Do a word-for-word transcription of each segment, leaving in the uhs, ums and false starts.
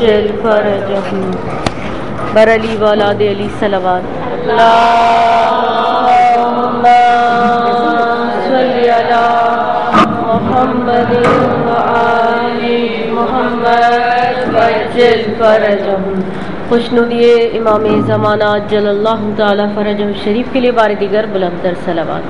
عجل فرجهم بر علی والاد علی صلوات اللهم صل علی محمد وآل محمد وعجل فرجهم. خوشنودی امام زمانہ جل اللہ تعالی فرجہ شریف کے لیے بار دیگر بلند تر صلوات.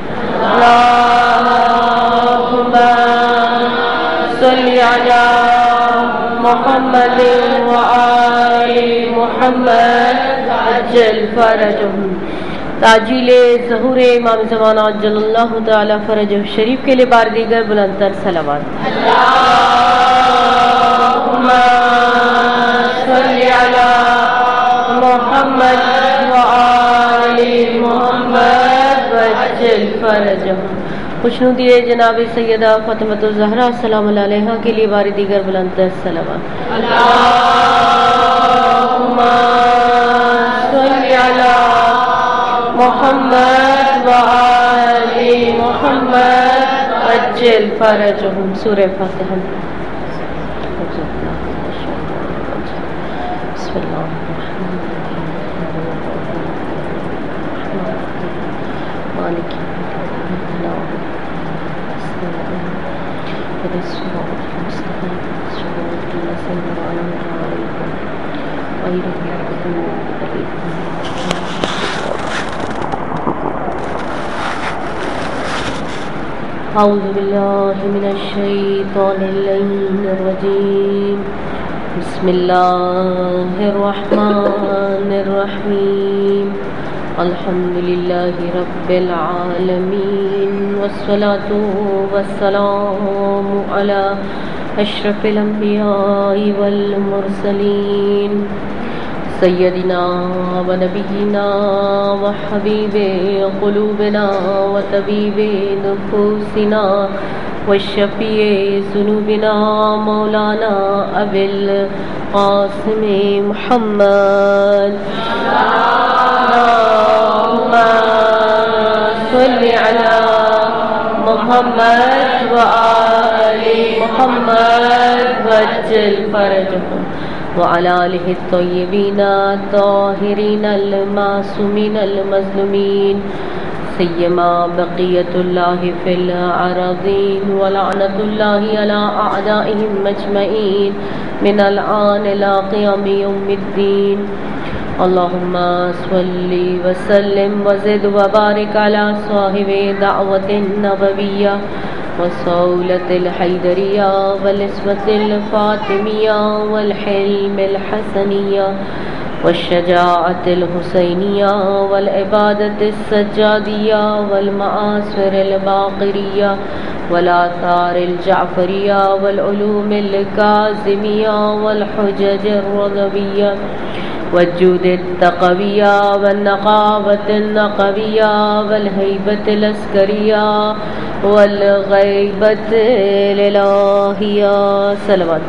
اللهم صل علی محمد وآل محمد وعجل فرجهم. تعجیل ظہور امام زمانہ جل اللہ تعالی فرجہ شریف کے لیے بار دیگر بلند تر صلوات. اللهم صل علی محمد وآل محمد وعجل فرجهم. خوشنودی جناب سیدہ فاطمۃ الزہرا سلام اللہ علیہا کے لیے بار دیگر بلند تر صلوات. اللهم صل علی محمد وآل محمد وعجل فرجهم. سورہ فاتحہ. بسم اللہ الرحمن الرحیم مالک الصراط المستقيم صراط الذين أنعمت عليهم غير المغضوب عليهم. أعوذ بالله من الشيطان اللعين الرجيم. بسم الله الرحمن الرحيم. الحمد لله رب العالمين والصلاة والسلام على أشرف الأنبياء والمرسلين سيدنا ونبينا وحبيب قلوبنا وطبيب نفوسنا والشفيع ذنوبنا مولانا أبي القاسم محمد. اللهم صل على محمد وآل محمد وعجل فرجهم وعلى آله الطيبين الطاهرين المعصومين المظلومين سيما بقية الله في الأراضين ولعنة الله على أعدائهم أجمعين من الآن إلى قيام يوم الدين. اللهم صل وسلم وزد وبارك على صاحب دعوة النبوية والصولة الحيدرية والإسوة الفاطمية والحلم الحسنية والشجاعة الحسينية والعبادة السجادية والمآثر الباقرية والآثار الجعفرية والعلوم الكاظمية والحجج الرضوية والجود التقوية والنقابة النقوية والهيبة العسكرية والغيبة الإلهية. صلوات.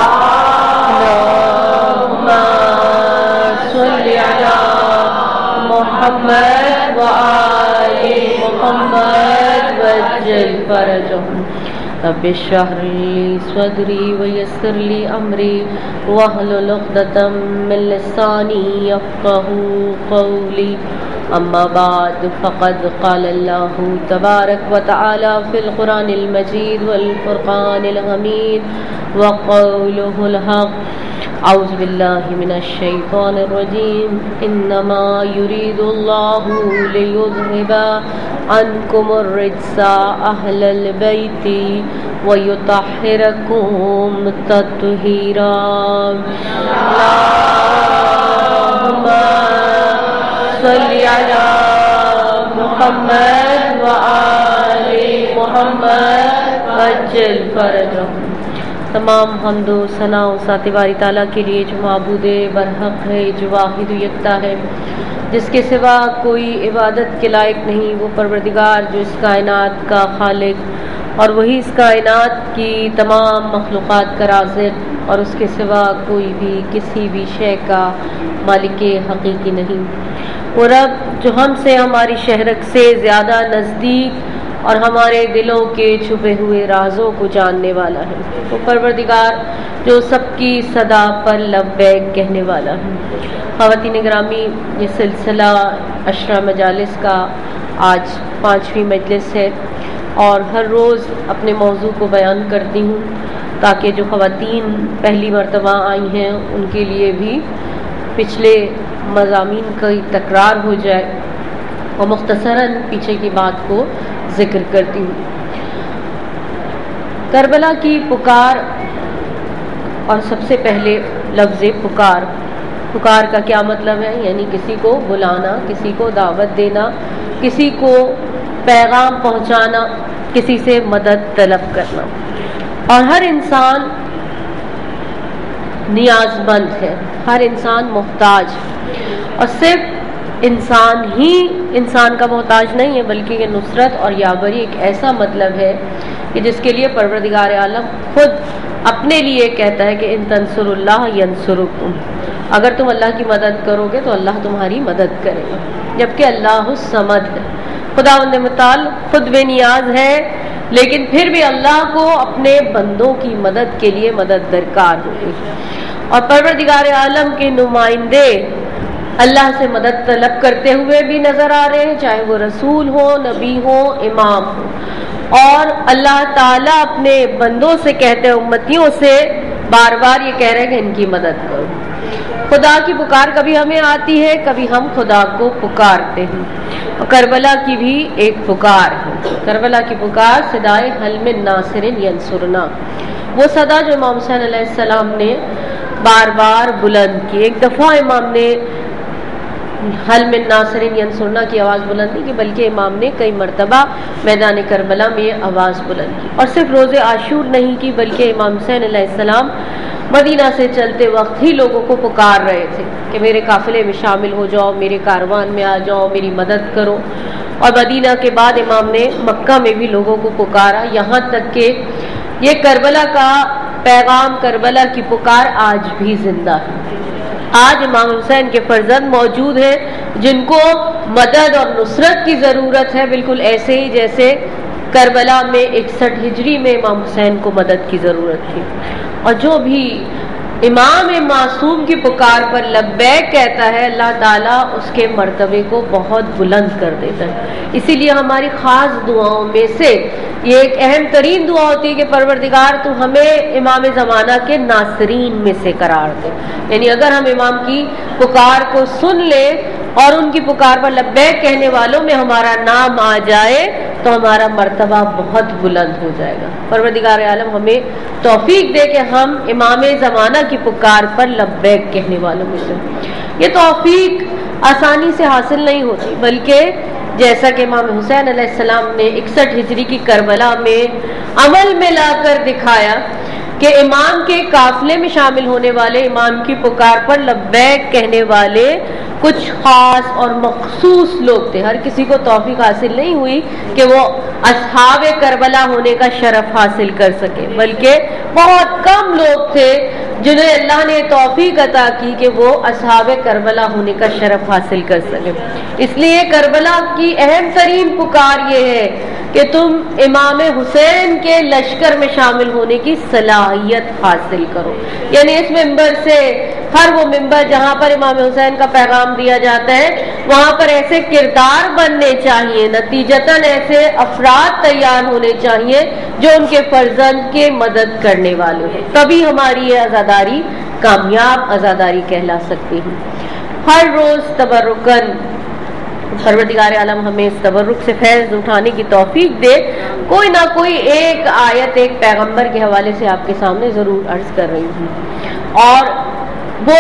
اللهم صل على محمد وآل محمد وعجل فرجهم. رب اشرح لي صدري ويسر لي أمري واحلل عقدة من لساني يفقهوا قولي. أما بعد فقد قال الله تبارك وتعالى في القرآن المجيد والفرقان الحميد وقوله الحق. أعوذ بالله من الشيطان الرجيم. إنما يريد الله ليذهب عنكم الرجس أهل البيت ويطهركم تطهيرا. اللهم صل على محمد وآل محمد وعجل فرجهم. تمام حمد و ثنا و ذات باری تعالیٰ کے لیے جو معبود برحق ہے، جو واحد و یکتا ہے، جس کے سوا کوئی عبادت کے لائق نہیں. وہ پروردگار جو اس کائنات کا خالق اور وہی اس کائنات کی تمام مخلوقات کا رازق اور اس کے سوا کوئی بھی کسی بھی شے کا مالک حقیقی نہیں. وہ رب جو ہم سے ہماری شہرک سے زیادہ نزدیک اور ہمارے دلوں کے چھپے ہوئے رازوں کو جاننے والا ہے۔ وہ پروردگار جو سب کی صدا پر لبیک کہنے والا ہے۔ خواتین گرامی، یہ سلسلہ عشرہ مجالس کا آج پانچویں مجلس ہے اور ہر روز اپنے موضوع کو بیان کرتی ہوں تاکہ جو خواتین پہلی مرتبہ آئی ہیں ان کے لیے بھی پچھلے مضامین کی تکرار ہو جائے، اور مختصراً پیچھے کی بات کو ذکر کرتی ہوں۔ کربلا کی پکار، اور سب سے پہلے لفظ پکار۔ پکار کا کیا مطلب ہے؟ یعنی کسی کو بلانا، کسی کو دعوت دینا، کسی کو پیغام پہنچانا، کسی سے مدد طلب کرنا۔ اور ہر انسان نیاز مند ہے، ہر انسان محتاج، اور صرف انسان ہی انسان کا محتاج نہیں ہے، بلکہ یہ نصرت اور یاوری ایک ایسا مطلب ہے کہ جس کے لیے پروردگار عالم خود اپنے لیے کہتا ہے کہ ان تنصر اللہ ینصرکم، اگر تم اللہ کی مدد کرو گے تو اللہ تمہاری مدد کرے گا، جبکہ اللہ الصمد ہے، خداوند متعال خود بے نیاز ہے، لیکن پھر بھی اللہ کو اپنے بندوں کی مدد کے لیے مدد درکار ہوگی، اور پروردگار عالم کے نمائندے اللہ سے مدد طلب کرتے ہوئے بھی نظر آ رہے ہیں، چاہے وہ رسول ہو، نبی ہو، امام ہو، اور اللہ تعالیٰ اپنے بندوں سے کہتے ہیں، امتیوں سے بار بار یہ کہہ رہے ہیں کہ ان کی مدد کرو۔ خدا کی پکار کبھی ہمیں آتی ہے، کبھی ہم خدا کو پکارتے ہیں، اور کربلا کی بھی ایک پکار ہے۔ کربلا کی پکار صدائے حل من ناصر ینصرنا، وہ صدا جو امام حسین علیہ السلام نے بار بار بلند کی۔ ایک دفعہ امام نے حل من ناصر ینصرنا کی آواز بلند نہیں کی، بلکہ امام نے کئی مرتبہ میدان کربلا میں یہ آواز بلند کی، اور صرف روز عاشور نہیں کی، بلکہ امام حسین علیہ السلام مدینہ سے چلتے وقت ہی لوگوں کو پکار رہے تھے کہ میرے قافلے میں شامل ہو جاؤ، میرے کاروان میں آ جاؤ، میری مدد کرو۔ اور مدینہ کے بعد امام نے مکہ میں بھی لوگوں کو پکارا، یہاں تک کہ یہ کربلا کا پیغام، کربلا کی پکار آج بھی زندہ ہے۔ آج امام حسین کے فرزند موجود ہیں جن کو مدد اور نصرت کی ضرورت ہے، بالکل ایسے ہی جیسے کربلا میں اکسٹھ ہجری میں امام حسین کو مدد کی ضرورت تھی۔ اور جو بھی امام معصوم کی پکار پر لبیک کہتا ہے، اللہ تعالیٰ اس کے مرتبے کو بہت بلند کر دیتا ہے۔ اسی لیے ہماری خاص دعاؤں میں سے یہ ایک اہم ترین دعا ہوتی ہے کہ پروردگار تو ہمیں امام زمانہ کے ناصرین میں سے قرار دے، یعنی اگر ہم امام کی پکار کو سن لیں اور ان کی پکار پر لبیک کہنے والوں میں ہمارا نام آ جائے تو ہمارا مرتبہ بہت بلند ہو جائے گا۔ پروردگار عالم ہمیں توفیق دے کہ ہم امام زمانہ کی پکار پر لبیک کہنے والوں میں سے۔ یہ توفیق آسانی سے حاصل نہیں ہوتی، بلکہ جیسا کہ امام حسین علیہ السلام نے اکسٹھ ہجری کی کربلا میں عمل میں لا کر دکھایا کہ امام کے قافلے میں شامل ہونے والے، امام کی پکار پر لبیک کہنے والے کچھ خاص اور مخصوص لوگ تھے۔ ہر کسی کو توفیق حاصل نہیں ہوئی کہ وہ اصحاب کربلا ہونے کا شرف حاصل کر سکے، بلکہ بہت کم لوگ تھے جنہیں اللہ نے توفیق عطا کی کہ وہ اصحاب کربلا ہونے کا شرف حاصل کر سکے۔ اس لیے کربلا کی اہم ترین پکار یہ ہے کہ تم امام حسین کے لشکر میں شامل ہونے کی صلاحیت حاصل کرو، یعنی اس ممبر سے، ہر وہ ممبر جہاں پر امام حسین کا پیغام دیا جاتا ہے، وہاں پر ایسے کردار بننے چاہیے، نتیجتاً ایسے افراد تیار ہونے چاہیے جو ان کے فرزند کے مدد کرنے والے ہیں، تبھی ہماری یہ عزاداری کامیاب عزاداری کہلا سکتی ہے۔ ہر روز تبرکن پروردگار عالم ہمیں اس تبرک سے فیض اٹھانے کی توفیق دے۔ کوئی نہ کوئی ایک آیت ایک پیغمبر کے حوالے سے آپ کے سامنے ضرور عرض کر رہی ہوں، اور وہ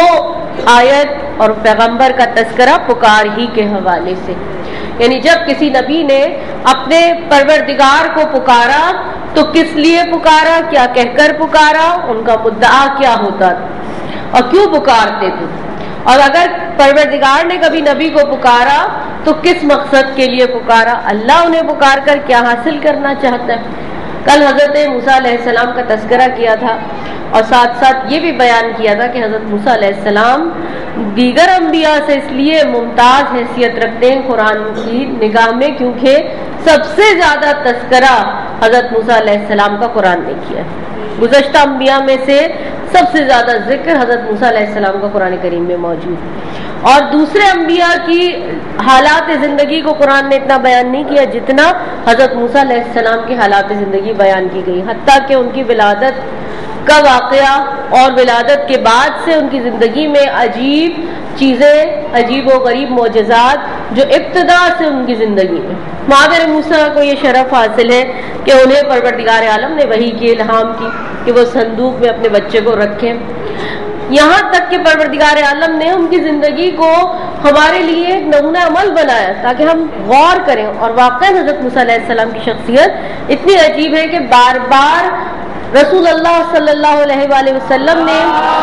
آیت اور پیغمبر کا تذکرہ پکار ہی کے حوالے سے، یعنی جب کسی نبی نے اپنے پروردگار کو پکارا تو کس لیے پکارا، کیا کہہ کر پکارا، ان کا مدعا کیا ہوتا اور کیوں پکارتے تھے، اور اگر پروردگار نے کبھی نبی کو پکارا تو کس مقصد کے لیے پکارا، اللہ انہیں پکار کر کیا حاصل کرنا چاہتا ہے۔ کل حضرت موسیٰ علیہ السلام کا تذکرہ کیا تھا اور ساتھ ساتھ یہ بھی بیان کیا تھا کہ حضرت موسیٰ علیہ السلام دیگر انبیاء سے اس لیے ممتاز حیثیت رکھتے ہیں قرآن کی نگاہ میں کیونکہ سب سے زیادہ تذکرہ حضرت موسیٰ علیہ السلام کا قرآن نے کیا ہے. گزشتہ انبیاء میں سے سب سے زیادہ ذکر حضرت موسیٰ علیہ السلام کا قرآن کریم میں موجود ہے. اور دوسرے انبیاء کی حالات زندگی کو قرآن نے اتنا بیان نہیں کیا جتنا حضرت موسیٰ علیہ السلام کی حالات زندگی بیان کی گئی، حتیٰ کہ ان کی ولادت کا واقعہ اور ولادت کے بعد سے ان کی زندگی میں عجیب چیزیں، عجیب و غریب معجزات جو ابتدا سے ان کی زندگی میں. مادر موسیٰ کو یہ شرف حاصل ہے کہ انہیں پروردگار عالم نے وحی کی الہام کی کہ وہ صندوق میں اپنے بچے کو رکھیں، یہاں تک کہ پروردگار عالم نے ان کی زندگی کو ہمارے لیے ایک نمونہ عمل بنایا تاکہ ہم غور کریں. اور واقعی حضرت موسیٰ علیہ السلام کی شخصیت اتنی عجیب ہے کہ بار بار رسول اللہ صلی اللہ علیہ وآلہ وسلم نے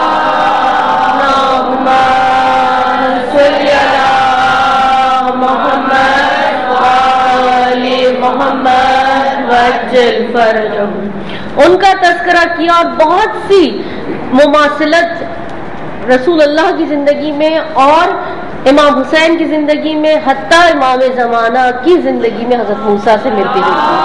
ان کا تذکرہ کیا اور بہت سی مماثلت رسول اللہ کی زندگی میں اور امام حسین کی زندگی میں، حتیٰ امام زمانہ کی زندگی میں حضرت موسیٰ سے ملتی جلتی.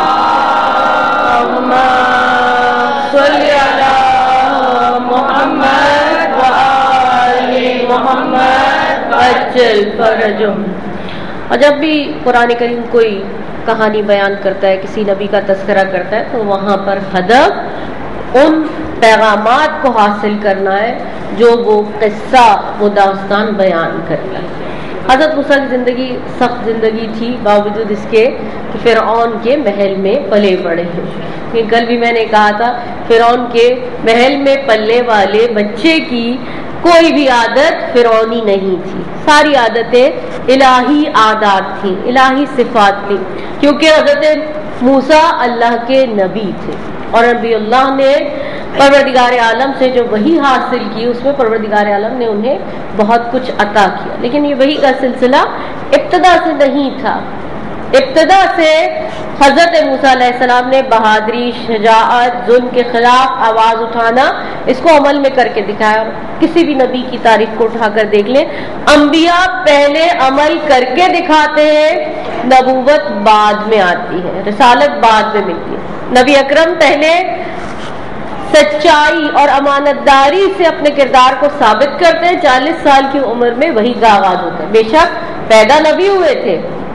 صلی علی محمد وآل محمد وعجل فرجهم. اور جب بھی قرآن کریم کوئی کہانی بیان کرتا ہے، کسی نبی کا تذکرہ کرتا ہے، تو وہاں پر ہدف ان پیغامات کو حاصل کرنا ہے جو وہ قصہ، وہ داستان بیان کرتا ہے. حضرت موسیٰ کی زندگی سخت زندگی تھی، باوجود اس کے کہ فرعون کے محل میں پلے بڑے ہیں. کل بھی میں نے کہا تھا فرعون کے محل میں پلنے والے بچے کی کوئی بھی عادت فرعونی نہیں تھی، ساری عادتیں الہی عادات تھیں، الہی صفات تھیں، کیونکہ حضرت موسیٰ اللہ کے نبی تھے اور نبی اللہ نے پروردگار عالم سے جو وحی حاصل کی اس میں پروردگار عالم نے انہیں بہت کچھ عطا کیا. لیکن یہ وحی کا سلسلہ ابتدا سے نہیں تھا. ابتدا سے حضرت موسیٰ علیہ السلام نے بہادری، شجاعت، ظلم کے خلاف آواز اٹھانا، اس کو عمل میں کر کے دکھایا. کسی بھی نبی کی تاریخ کو اٹھا کر دیکھ لیں، انبیاء پہلے عمل کر کے دکھاتے ہیں، نبوت بعد میں آتی ہے، رسالت بعد میں ملتی ہے. نبی اکرم پہلے سچائی اور امانت داری سے اپنے کردار کو ثابت کرتے ہیں، چالیس سال کی عمر میں وحی کا آغاز ہوتا ہے. بے شک پیدا نبی ہوئے تھے،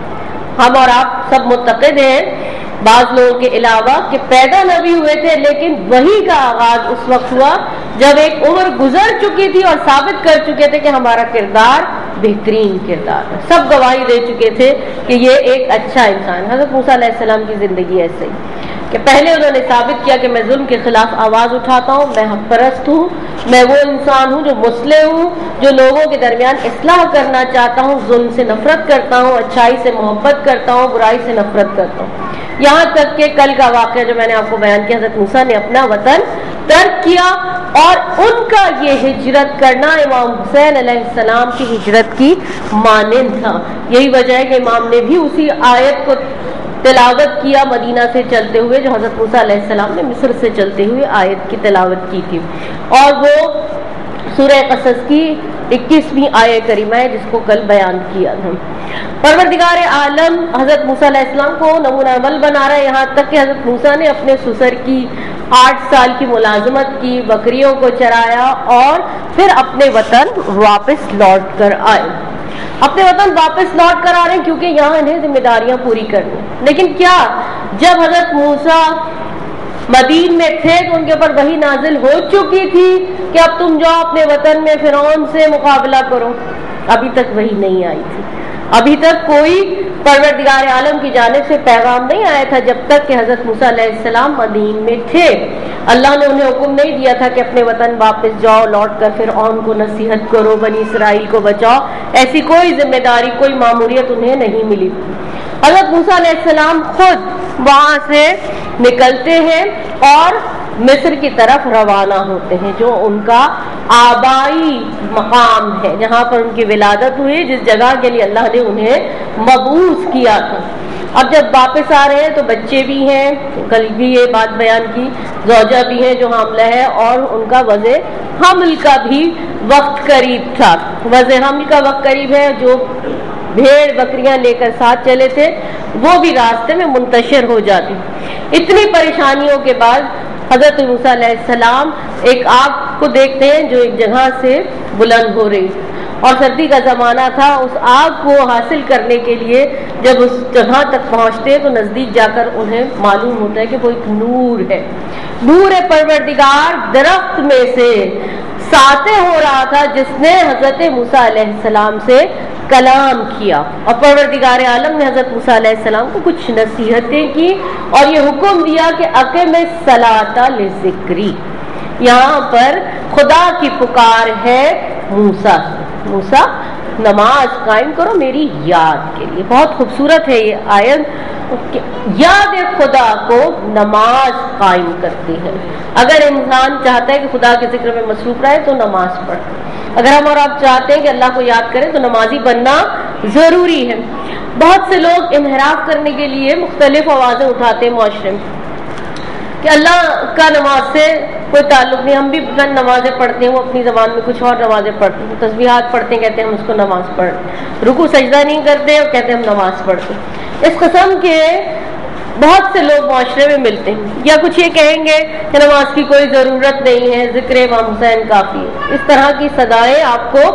ہم اور آپ سب متقد ہیں بعض لوگوں کے علاوہ کہ پیدا نبی ہوئے تھے، لیکن وحی کا آغاز اس وقت ہوا جب ایک عمر گزر چکی تھی اور ثابت کر چکے تھے کہ ہمارا کردار بہترین کردار ہے. سب گواہی دے چکے تھے کہ یہ ایک اچھا انسان. حضرت موسیٰ علیہ السلام کی زندگی ایسے ہی کہ پہلے انہوں نے ثابت کیا کہ میں ظلم کے خلاف آواز اٹھاتا ہوں، میں حق پرست ہوں، میں وہ انسان ہوں جو مصلح ہوں، جو لوگوں کے درمیان اصلاح کرنا چاہتا ہوں، ظلم سے نفرت کرتا ہوں، اچھائی سے محبت کرتا ہوں، برائی سے نفرت کرتا ہوں. یہاں تک کہ کل کا واقعہ جو میں نے آپ کو بیان کیا، حضرت موسیٰ نے اپنا وطن ترک کیا اور ان کا یہ ہجرت کرنا امام حسین علیہ السلام کی ہجرت کی مانند تھا. یہی وجہ ہے کہ امام نے بھی اسی آیت کو تلاوت کیا مدینہ سے چلتے ہوئے جو حضرت موسیٰ علیہ السلام نے مصر سے چلتے ہوئے آیت کی تلاوت کی تھی، اور وہ سورہ قصص کی اکیسویں آیت کریمہ ہے جس کو کل بیان کیا تھا. پروردگار عالم حضرت موسیٰ علیہ السلام کو نمونہ عمل بنا رہا ہے، یہاں تک کہ حضرت موسیٰ نے اپنے سسر کی آٹھ سال کی ملازمت کی، بکریوں کو چرایا اور پھر اپنے وطن واپس لوٹ کر آئے. اپنے وطن واپس لوٹ کر آ رہے ہیں کیونکہ یہاں انہیں ذمہ داریاں پوری کرنی. لیکن کیا جب حضرت موسیٰ مدین میں تھے تو ان کے اوپر وحی نازل ہو چکی تھی کہ اب تم جاؤ اپنے وطن میں فرعون سے مقابلہ کرو؟ ابھی تک وحی نہیں آئی تھی، ابھی تک کوئی پروردگار عالم کی جانب سے پیغام نہیں آیا تھا جب تک کہ حضرت موسیٰ علیہ السلام مدین میں تھے. اللہ نے انہیں حکم نہیں دیا تھا کہ اپنے وطن واپس جاؤ، لوٹ کر فرعون کو نصیحت کرو، بنی اسرائیل کو بچاؤ. ایسی کوئی ذمہ داری، کوئی ماموریت انہیں نہیں ملی. حضرت موسیٰ علیہ السلام خود وہاں سے نکلتے ہیں اور مصر کی طرف روانہ ہوتے ہیں جو ان کا آبائی مقام ہے، جہاں پر ان کی ولادت ہوئی، جس جگہ کے لیے اللہ نے انہیں مبعوث کیا تھا. اب جب واپس آ رہے ہیں تو بچے بھی ہیں، کل بھی یہ بات بیان کی، زوجہ بھی ہے جو حاملہ ہے، اور ان کا وضع حمل کا بھی وقت قریب تھا۔ وضع حمل کا وقت قریب ہے، جو بھیڑ بکریاں لے کر ساتھ چلے تھے وہ بھی راستے میں منتشر ہو جاتی۔ اتنی پریشانیوں کے بعد حضرت موسیٰ علیہ السلام ایک آگ کو دیکھتے ہیں جو ایک جگہ سے بلند ہو رہی، اور سردی کا زمانہ تھا۔ اس آگ کو حاصل کرنے کے لیے جب اس جگہ تک پہنچتے ہیں تو نزدیک جا کر انہیں معلوم ہوتا ہے کہ وہ ایک نور ہے، نور پروردگار درخت میں سے ساطع ہو رہا تھا، جس نے حضرت موسیٰ علیہ السلام سے کلام کیا، اور پروردگار عالم نے حضرت موسیٰ علیہ السلام کو کچھ نصیحتیں کی اور یہ حکم دیا کہ اقم الصلاۃ لذکری۔ یہاں پر خدا کی پکار ہے موسیٰ موسیٰ نماز قائم کرو میری یاد کے لیے۔ بہت خوبصورت ہے یہ آیت، یاد خدا کو نماز قائم کرتی ہے۔ اگر انسان چاہتا ہے کہ خدا کے ذکر میں مصروف رہے تو نماز پڑھے، اگر ہم اور آپ چاہتے ہیں کہ اللہ کو یاد کریں تو نمازی بننا ضروری ہے۔ بہت سے لوگ انحراف کرنے کے لیے مختلف آوازیں اٹھاتے ہیں معاشرے میں کہ اللہ کا نماز سے کوئی تعلق نہیں، ہم بھی نمازیں پڑھتے ہیں، وہ اپنی زبان میں کچھ اور نمازیں پڑھتے ہیں، تسبیحات پڑھتے ہیں کہتے ہیں ہم اس کو نماز پڑھتے، رکوع سجدہ نہیں کرتے اور کہتے ہیں ہم نماز پڑھتے۔ اس قسم کے بہت سے لوگ معاشرے میں ملتے ہیں، یا کچھ یہ کہیں گے کہ نماز کی کوئی ضرورت نہیں ہے، ذکر امام حسین کافی ہے۔ اس طرح کی صدائیں آپ کو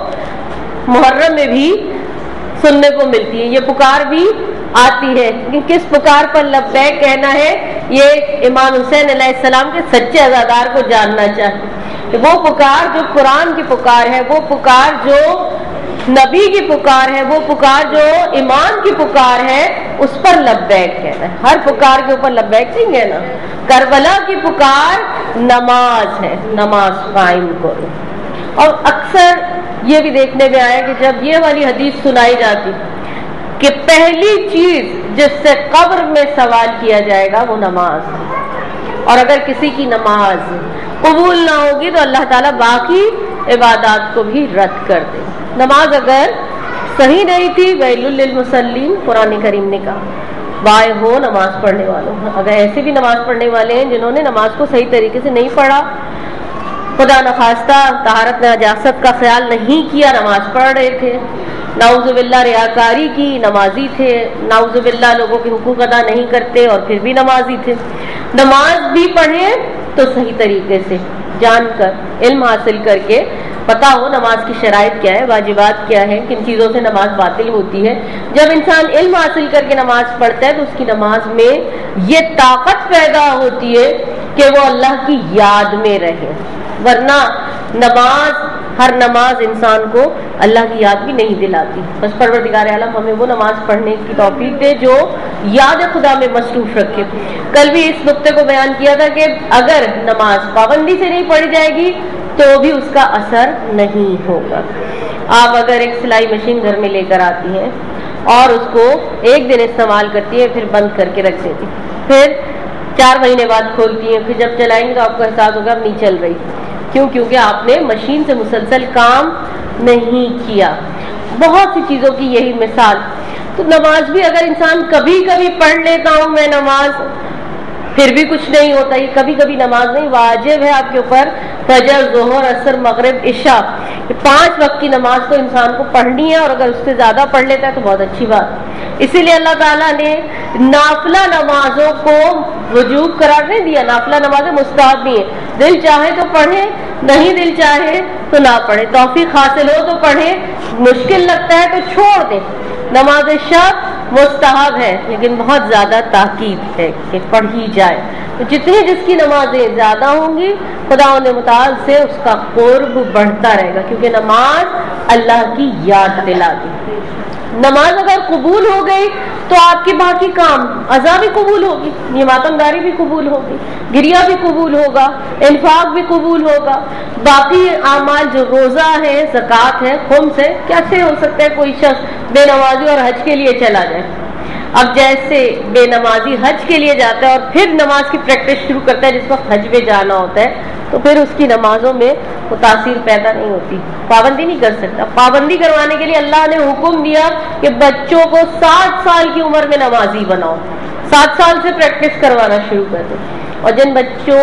محرم میں بھی سننے کو ملتی ہیں، یہ پکار بھی آتی ہے، لیکن کس پکار پر لبیک کہنا ہے یہ امام حسین علیہ السلام کے سچے عزادار کو جاننا چاہیے۔ وہ پکار جو قرآن کی پکار ہے، وہ پکار جو نبی کی پکار ہے، وہ پکار جو ایمان کی پکار ہے، اس پر لبیک کہنا ہے، ہر پکار کے اوپر لبیک نہیں کہنا۔ کربلا کی پکار نماز ہے، نماز قائم کرو۔ اور اکثر یہ بھی دیکھنے میں آیا کہ جب یہ والی حدیث سنائی جاتی کہ پہلی چیز جس سے قبر میں سوال کیا جائے گا وہ نماز، اور اگر کسی کی نماز قبول نہ ہوگی تو اللہ تعالیٰ باقی عبادات کو بھی رد کر دے۔ نماز اگر صحیح نہیں تھی ویل للمصلین، قرآن کریم نے کہا وائے ہو نماز پڑھنے والوں۔ اگر ایسے بھی نماز پڑھنے والے ہیں جنہوں نے نماز کو صحیح طریقے سے نہیں پڑھا، خدا نخواستہ طہارت نجاست کا خیال نہیں کیا، نماز پڑھ رہے تھے، نعوذ باللہ ریاکاری کی، نمازی تھے، نعوذ باللہ لوگوں کے حقوق ادا نہیں کرتے اور پھر بھی نمازی تھے۔ نماز بھی پڑھیں تو صحیح طریقے سے جان کر، علم حاصل کر کے، پتا ہو نماز کی شرائط کیا ہے، واجبات کیا ہے، کن چیزوں سے نماز باطل ہوتی ہے۔ جب انسان علم حاصل کر کے نماز پڑھتا ہے تو اس کی نماز میں یہ طاقت پیدا ہوتی ہے کہ وہ اللہ کی یاد میں رہے، ورنہ نماز ہر نماز انسان کو اللہ کی یاد بھی نہیں دلاتی۔ بس پروردگار عالم ہمیں وہ نماز پڑھنے کی توفیق دے جو یاد خدا میں مصروف رکھے۔ کل بھی اس نقطے کو بیان کیا تھا کہ اگر نماز پابندی سے نہیں پڑھی جائے گی تو بھی اس کا اثر نہیں ہوگا۔ آپ اگر ایک سلائی مشین گھر میں لے کر آتی ہیں اور اس کو ایک دن استعمال کرتی ہے پھر بند کر کے رکھ دیتی، پھر چار مہینے بعد کھولتی ہیں، پھر جب چلائیں گے تو آپ کو احساس ہوگا اب نہیں چل رہی، کیوں؟ کیونکہ آپ نے مشین سے مسلسل کام نہیں کیا۔ بہت سی چیزوں کی یہی مثال۔ تو نماز بھی اگر انسان کبھی کبھی پڑھ لیتا ہوں میں نماز پھر بھی کچھ نہیں ہوتا، یہ کبھی کبھی نماز نہیں، واجب ہے آپ کے اوپر فجر، ظہر، عصر، مغرب، عشاء، یہ پانچ وقت کی نماز تو انسان کو پڑھنی ہے، اور اگر اس سے زیادہ پڑھ لیتا ہے تو بہت اچھی بات۔ اسی لیے اللہ تعالیٰ نے نافلہ نمازوں کو وجوب قرار نہیں دیا، نافلہ نمازیں مستحب بھی ہیں، دل چاہے تو پڑھے، نہیں دل چاہے تو نہ پڑھے، توفیق حاصل ہو تو پڑھے، مشکل لگتا ہے تو چھوڑ دیں۔ نماز شب مستحب ہے لیکن بہت زیادہ تاکید ہے کہ پڑھی جائے، تو جتنی جس کی نمازیں زیادہ ہوں گی خدا متعال سے اس کا قرب بڑھتا رہے گا، کیونکہ نماز اللہ کی یاد دلاتی۔ نماز اگر قبول ہو گئی تو آپ کی باقی کام، عزا بھی قبول ہوگی، یہ ماتمداری بھی قبول ہوگی، گریہ بھی قبول ہوگا، انفاق بھی قبول ہوگا، باقی اعمال جو روزہ ہے، زکوٰۃ ہے، خمس ہے۔ کیسے ہو سکتا ہے کوئی شخص بے نمازی اور حج کے لیے چلا جائے؟ اب جیسے بے نمازی حج کے لیے جاتا ہے اور پھر نماز کی پریکٹس شروع کرتا ہے جس وقت حج پہ جانا ہوتا ہے، تو پھر اس کی نمازوں میں وہ تاثیر پیدا نہیں ہوتی، پابندی نہیں کر سکتا۔ پابندی کروانے کے لیے اللہ نے حکم دیا کہ بچوں کو سات سال کی عمر میں نمازی بناؤ، سات سال سے پریکٹس کروانا شروع کر دو۔ اور جن بچوں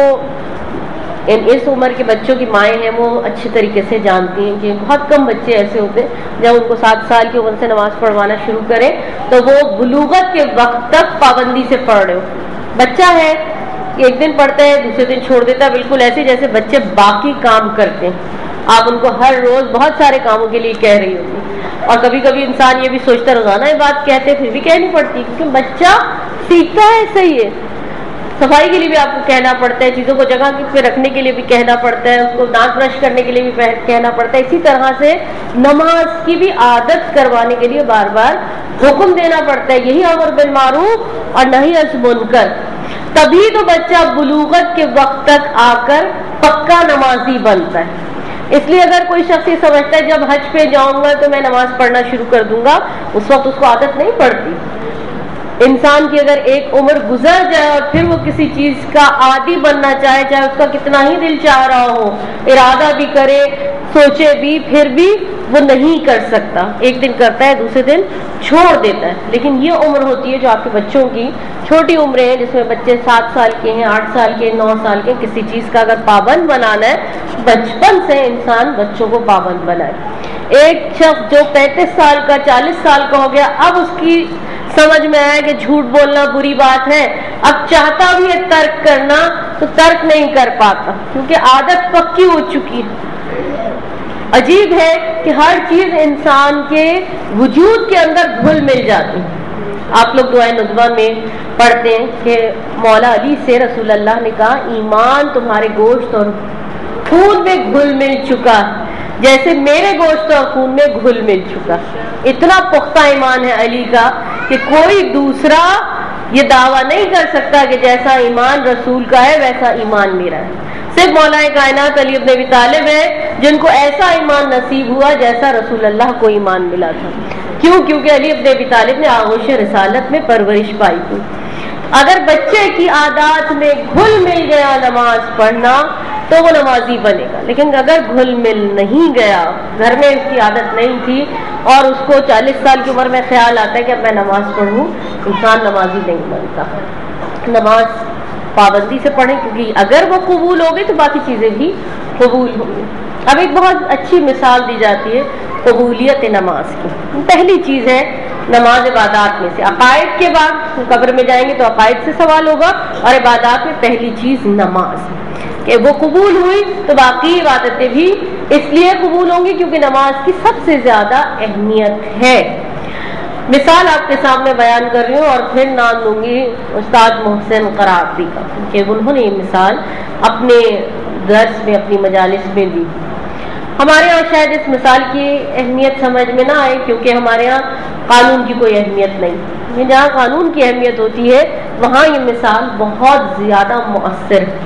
اس عمر کے بچوں کی مائیں ہیں وہ اچھی طریقے سے جانتی ہیں کہ بہت کم بچے ایسے ہوتے ہیں جب ان کو سات سال کی عمر سے نماز پڑھوانا شروع کریں تو وہ بلوغت کے وقت تک پابندی سے پڑھ رہے ہو۔ بچہ ہے ایک دن پڑھتا ہے دوسرے دن چھوڑ دیتا ہے، بالکل ایسے جیسے بچے باقی کام کرتے ہیں، آپ ان کو ہر روز بہت سارے کاموں کے لیے کہہ رہی ہوتی، اور کبھی کبھی انسان یہ بھی سوچتا روزانہ یہ بات کہتے پھر بھی کہنی پڑتی، کیونکہ بچہ سیکھتا ہے ایسے ہی ہے۔ صفائی کے لیے بھی آپ کو کہنا پڑتا ہے، چیزوں کو جگہ پہ رکھنے کے لیے بھی کہنا پڑتا ہے، اس کو دانت برش کرنے کے لیے بھی کہنا پڑتا ہے۔ اسی طرح سے نماز کی بھی عادت کروانے کے لیے بار بار حکم دینا پڑتا ہے، یہی امر بالمعروف اور نہی عن منکر، تبھی تو بچہ بلوغت کے وقت تک آ کر پکا نمازی بنتا ہے۔ اس لیے اگر کوئی شخص یہ سمجھتا ہے جب حج پہ جاؤں گا تو میں نماز پڑھنا شروع کر دوں گا، اس وقت اس کو عادت نہیں پڑتی۔ انسان کی اگر ایک عمر گزر جائے اور پھر وہ کسی چیز کا عادی بننا چاہے، چاہے اس کا کتنا ہی دل چاہ رہا ہو، ارادہ بھی کرے، سوچے بھی، پھر بھی وہ نہیں کر سکتا، ایک دن کرتا ہے دوسرے دن چھوڑ دیتا ہے۔ لیکن یہ عمر ہوتی ہے جو آپ کے بچوں کی چھوٹی عمریں ہیں، جس میں بچے سات سال کے ہیں، آٹھ سال کے، نو سال کے، کسی چیز کا اگر پابند بنانا ہے بچپن سے انسان بچوں کو پابند بنائے۔ ایک شخص جو پینتیس سال کا، چالیس سال کا ہو گیا، اب اس کی سمجھ میں آیا کہ جھوٹ بولنا بری بات ہے، اب چاہتا بھی ہے ترک کرنا تو ترک نہیں کر پاتا کیونکہ عادت پکی ہو چکی ہے۔ عجیب ہے کہ ہر چیز انسان کے وجود کے اندر گھل مل جاتی ہے۔ آپ لوگ دعائے نظمہ میں پڑھتے ہیں کہ مولا علی سے رسول اللہ نے کہا ایمان تمہارے گوشت اور خون میں گھل مل چکا جیسے میرے گوشت اور خون میں گھل مل چکا۔ اتنا پختہ ایمان ہے علی کا کہ کوئی دوسرا یہ دعویٰ نہیں کر سکتا کہ جیسا ایمان رسول کا ہے ویسا ایمان میرا ہے۔ صرف مولا کائنات علی ابن ابی طالب ہے جن کو ایسا ایمان نصیب ہوا جیسا رسول اللہ کو ایمان ملا تھا۔ کیوں؟ کیونکہ علی ابن ابی طالب نے آغوش رسالت میں پرورش پائی تھی۔ اگر بچے کی عادات میں گھل مل گیا نماز پڑھنا تو وہ نمازی بنے گا، لیکن اگر گھل مل نہیں گیا، گھر میں اس کی عادت نہیں تھی اور اس کو چالیس سال کی عمر میں خیال آتا ہے کہ اب میں نماز پڑھوں، انسان نمازی نہیں بنتا۔ نماز پابندی سے پڑھیں کیونکہ اگر وہ قبول ہوگی تو باقی چیزیں بھی قبول ہوں گی۔ اب ایک بہت اچھی مثال دی جاتی ہے قبولیت نماز کی۔ پہلی چیز ہے نماز عبادات میں سے، عقائد کے بعد قبر میں جائیں گے تو عقائد سے سوال ہوگا، اور عبادات میں پہلی چیز نماز کہ وہ قبول ہوئی تو باقی عبادتیں بھی اس لیے قبول ہوں گی کیونکہ نماز کی سب سے زیادہ اہمیت ہے۔ مثال آپ کے سامنے بیان کر رہی ہوں اور پھر نام لوں گی استاد محسن قرافی کا کہ انہوں نے یہ مثال اپنے درس میں، اپنی مجالس میں دی۔ ہمارے یہاں شاید اس مثال کی اہمیت سمجھ میں نہ آئے کیونکہ ہمارے یہاں قانون کی کوئی اہمیت نہیں، جہاں قانون کی اہمیت ہوتی ہے وہاں یہ مثال بہت زیادہ مؤثر ہے۔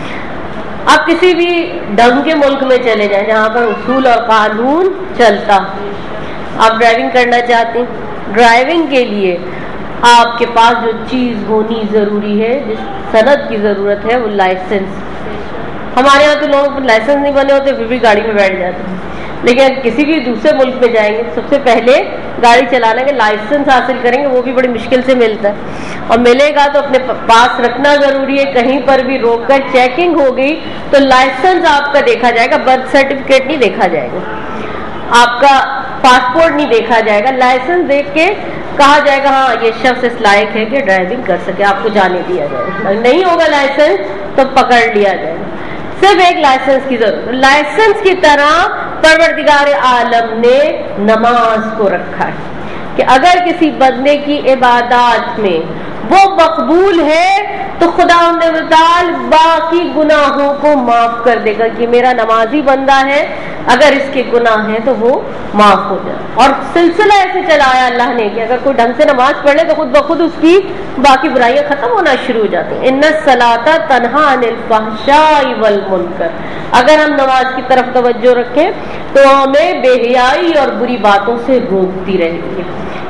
آپ کسی بھی ڈھنگ کے ملک میں چلے جائیں جہاں پر اصول اور قانون چلتا، آپ ڈرائیونگ کرنا چاہتے ہیں، ڈرائیونگ کے لیے آپ کے پاس جو چیز ہونی ضروری ہے، جس سند کی ضرورت ہے، وہ لائسنس۔ ہمارے یہاں تو لوگ لائسنس نہیں بنے ہوتے پھر بھی گاڑی میں بیٹھ جاتے ہیں، لیکن کسی بھی دوسرے ملک میں جائیں گے سب سے پہلے گاڑی چلانے کے لائسنس حاصل کریں گے، وہ بھی بڑی مشکل سے ملتا ہے، اور ملے گا تو اپنے پاس رکھنا ضروری ہے۔ کہیں پر بھی روک کر چیکنگ ہو گئی تو لائسنس آپ کا دیکھا جائے گا، برتھ سرٹیفکیٹ نہیں دیکھا جائے گا، آپ کا پاسپورٹ نہیں دیکھا جائے گا، لائسنس دیکھ کے کہا جائے گا ہاں یہ شخص اس لائق ہے کہ ڈرائیونگ کر سکے، آپ کو جانے دیا جائے گا۔ نہیں ہوگا لائسنس تو پکڑ لیا جائے گا۔ صرف ایک لائسنس کی ضرورت، لائسنس کی طرح پروردگار عالم نے نماز کو رکھا ہے کہ اگر کسی بندے کی عبادات میں وہ مقبول ہے تو خدا متعال باقی گناہوں کو معاف کر دے گا کہ میرا نمازی بندہ ہے، اگر اس کے گناہ ہیں تو وہ معاف ہو جائے۔ اور سلسلہ ایسے چلایا اللہ نے کہ اگر کوئی ڈھنگ سے نماز پڑھ لے تو خود بخود اس کی باقی برائیاں ختم ہونا شروع ہو جاتی ہیں۔ ان الصلاۃ تنہی عن الفحشاء والمنکر، اگر ہم نماز کی طرف توجہ رکھیں تو ہمیں بے حیائی اور بری باتوں سے روکتی رہے گی۔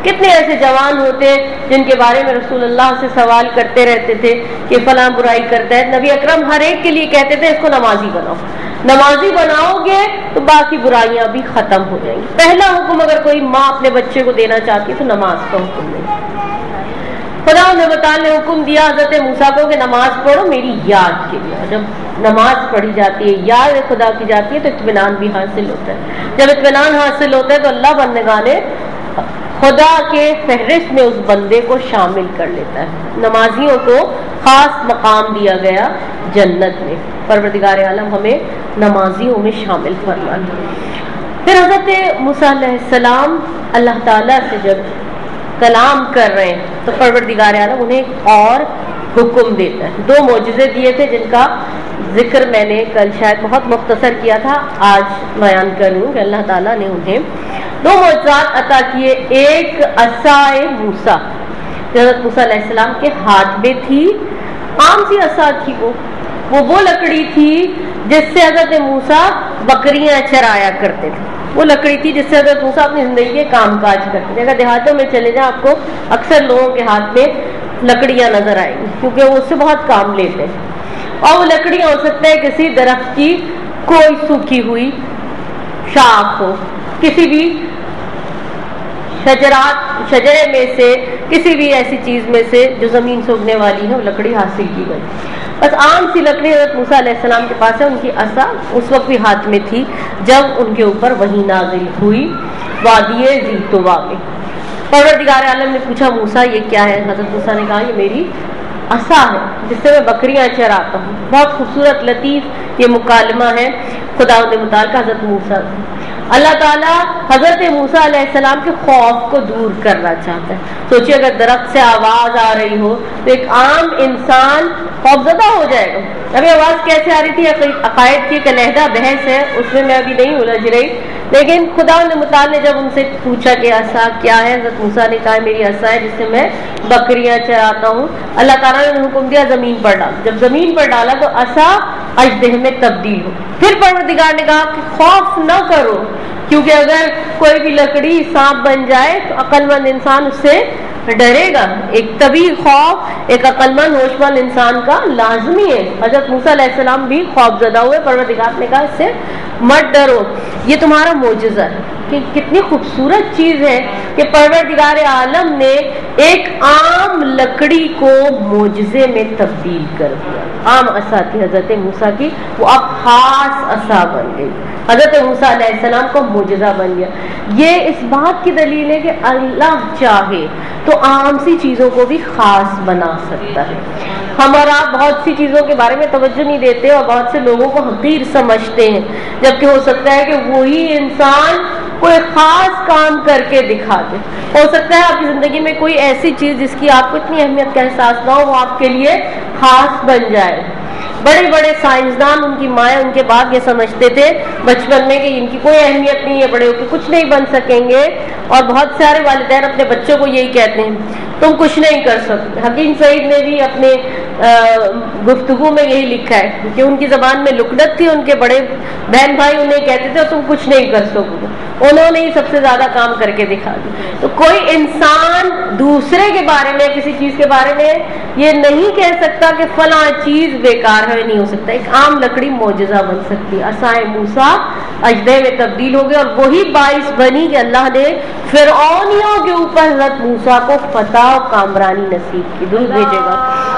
کتنے ایسے جوان ہوتے ہیں جن کے بارے میں رسول اللہ سے سوال کرتے رہتے تھے کہ فلاں برائی کرتا ہے، نبی اکرم ہر ایک کے لیے کہتے تھے اس کو نمازی بناؤ، نمازی بناؤ گے تو باقی برائیاں بھی ختم ہو جائیں گی۔ پہلا حکم اگر کوئی ماں اپنے بچے کو دینا چاہتی ہے تو نماز کا حکم دے۔ خدا نے حکم دیا حضرت موسیٰ کو کہ نماز پڑھو میری یاد کے لیے۔ جب نماز پڑھی جاتی ہے، یاد خدا کی جاتی ہے، تو اطمینان بھی حاصل ہوتا ہے۔ جب اطمینان حاصل ہوتا ہے تو اللہ بندگان خدا کے فہرست میں اس بندے کو شامل کر لیتا ہے۔ نمازیوں کو خاص مقام دیا گیا جنت میں۔ پروردگار عالم ہمیں نمازیوں میں شامل فرما دے۔ پھر حضرت موسیٰ علیہ السلام اللہ تعالیٰ سے جب کلام کر رہے ہیں تو پروردگار عالم انہیں ایک اور حکم دیتا ہے۔ دو معجزے دیے تھے جن کا ذکر میں نے کل شاید بہت مختصر کیا تھا، آج بیان کروں کہ اللہ تعالیٰ نے انہیں دو معجزات عطا کیے۔ ایک عصائے موسیٰ، حضرت موسیٰ علیہ السلام کے ہاتھ میں تھی، عام سی عصا تھی، وہ وہ وہ لکڑی تھی جس سے حضرت موسیٰ بکریاں چرایا کرتے تھے۔ وہ لکڑی تھی جس سے حضرت موسیٰ اپنی زندگی کے کام کاج کرتے تھے۔ اگر دیہاتوں میں چلے جائیں آپ کو اکثر لوگوں کے ہاتھ میں لکڑیاں نظر آئیں گی، کیونکہ وہ اس سے بہت کام لیتے ہیں۔ اور وہ لکڑیاں ہو سکتا ہے کسی درخت کی کوئی سوکھی ہوئی شاخ ہو، کسی بھی شجرات شجرے میں سے، کسی بھی ایسی چیز میں سے جو زمین سے اگنے والی ہے، وہ لکڑی حاصل کی گئی۔ بس عام سی لکڑی حضرت موسیٰ علیہ السلام کے پاس ہے، ان کی عصا اس وقت بھی ہاتھ میں تھی جب ان کے اوپر وحی نازل ہوئی وادی ذی طویٰ میں۔ پروردگار عالم نے پوچھا موسیٰ یہ کیا ہے؟ حضرت موسیٰ نے کہا یہ میری عصا ہے جس سے میں بکریاں چراتا ہوں۔ بہت خوبصورت لطیف یہ مکالمہ ہے خدا نے متعلقہ حضرت موسیٰ سے۔ اللہ تعالیٰ حضرت موسیٰ علیہ السلام کے خوف کو دور کرنا چاہتا ہے۔ سوچیے اگر درخت سے آواز آ رہی ہو تو ایک عام انسان خوفزدہ ہو جائے گا۔ ابھی آواز کیسے آ رہی تھی عقائد کی ایک علیحدہ بحث ہے، اس میں میں ابھی نہیں الجھ رہی، لیکن خدا نے متعال نے جب ان سے پوچھا کہ عصا کیا ہے، حضرت موسیٰ نے کہا میری عصا ہے جس سے میں بکریاں چراتا ہوں۔ اللہ تعالیٰ نے حکم دیا زمین پر ڈال، جب زمین پر ڈالا تو عصا اژدہے میں تبدیل ہو۔ پھر پروردگار نے کہا کہ خوف نہ کرو، کیونکہ اگر کوئی بھی لکڑی سانپ بن جائے تو عقل مند انسان اس سے ڈرے گا۔ ایک طبی خوف ایک عقل مند ہوش مند انسان کا لازمی ہے۔ حضرت موسیٰ علیہ السلام بھی خوف زدہ ہوئے، پروردگار نے کہا اس سے مت ڈرو، یہ تمہارا معجزہ ہے۔ کہ کتنی خوبصورت چیز ہے کہ پروردگار عالم نے ایک عام لکڑی کو معجزے میں تبدیل کر دیا۔ عام عصا تھی حضرت موسیٰ کی، وہ اب خاص عصا بن گئی، حضرت موسیٰ علیہ السلام کو معجزہ بن گیا۔ یہ اس بات کی دلیل ہے کہ اللہ چاہے تو عام سی چیزوں کو بھی خاص بنا سکتا ہے۔ ہم اور آپ بہت سی چیزوں کے بارے میں توجہ نہیں دیتے اور بہت سے لوگوں کو حقیر سمجھتے ہیں، جبکہ ہو سکتا ہے کہ وہی انسان کوئی خاص کام کر کے دکھا دے۔ ہو سکتا ہے آپ کی زندگی میں کوئی ایسی چیز جس کی آپ کو اتنی اہمیت کا احساس نہ ہو، وہ آپ کے لیے خاص بن جائے۔ بڑے بڑے سائنسدان، ان کی مائیں ان کے باپ یہ سمجھتے تھے بچپن میں کہ ان کی کوئی اہمیت نہیں ہے، بڑے ہو کے کچھ نہیں بن سکیں گے، اور بہت سارے والدین اپنے بچوں کو یہی کہتے ہیں تم کچھ نہیں کر سکتے۔ حکیم سعید نے بھی اپنے گفتگو میں یہی لکھا ہے کہ ان کی زبان میں لکنت تھی، ان کے بڑے بہن بھائی انہیں کہتے تھے تم کچھ نہیں کر سکو، انہوں نے ہی سب سے زیادہ کام کر کے دکھا دیا۔ تو کوئی انسان دوسرے کے بارے میں، کسی چیز کے بارے میں یہ نہیں کہہ سکتا کہ فلاں چیز بیکار ہے، نہیں ہو سکتا۔ ایک عام لکڑی معجزہ بن سکتی ہے۔ عصائے موسیٰ اژدہے میں تبدیل ہو گئی، اور وہی باعث بنی کہ اللہ نے فرعونیوں کے اوپر حضرت موسیٰ کو فتح و کامرانی نصیب کی۔ درود بھیجے گا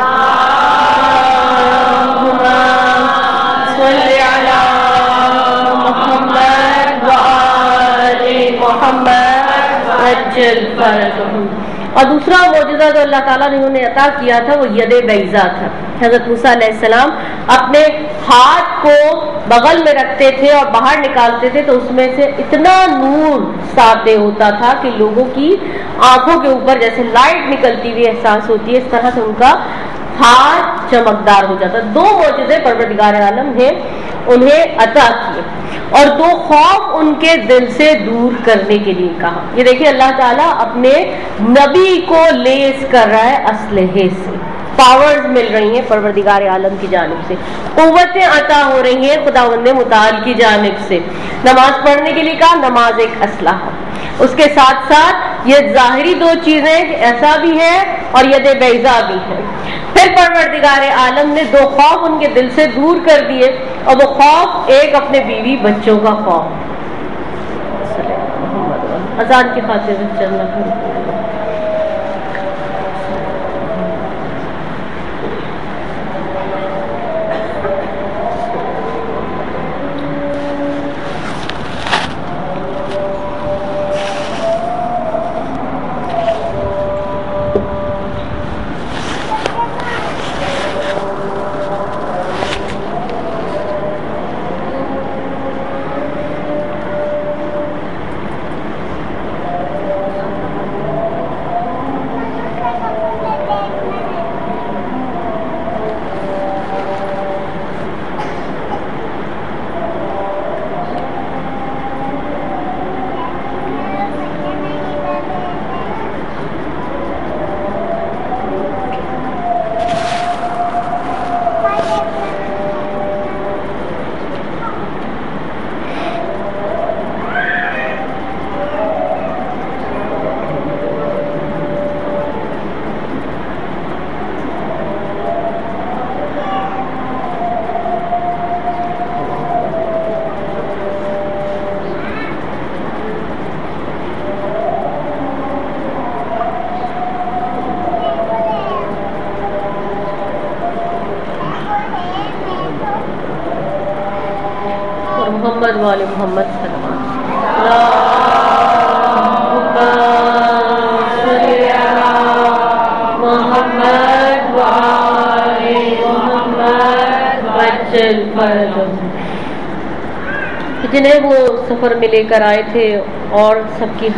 اور دوسرا معجزہ جو اللہ تعالیٰ نے انہیں عطا کیا تھا وہ ید بیضا تھا۔ حضرت موسیٰ علیہ السلام اپنے ہاتھ کو بغل میں رکھتے تھے اور باہر نکالتے تھے تو اس میں سے اتنا نور ساطع ہوتا تھا کہ لوگوں کی آنکھوں کے اوپر جیسے لائٹ نکلتی ہوئی احساس ہوتی ہے، اس طرح سے ان کا ہاتھ چمکدار ہو جاتا۔ دو معجزے پروردگار عالم نے انہیں عطا کیے اور دو خوف ان کے دل سے دور کرنے کے لیے کہا۔ یہ دیکھیے اللہ تعالیٰ اپنے نبی کو لیس کر رہا ہے اسلحے سے، پاورز مل رہی ہیں پروردگار عالم کی جانب سے، قوتیں عطا ہو رہی ہیں خداوند متعال کی جانب سے۔ نماز پڑھنے کے لیے کہا، نماز ایک اسلحہ، اس کے ساتھ ساتھ یہ ظاہری دو چیزیں ایسا بھی ہے اور ید بیضا بھی ہے. پھر پروردگار عالم نے دو خوف ان کے دل سے دور کر دیے، اور وہ خوف ایک اپنے بیوی بچوں کا خوف. اذان کی خاطر چلنا پڑتا. محمد والے محمد صلی اللہ. جنہیں وہ سفر میں لے کر آئے تھے اور سب کی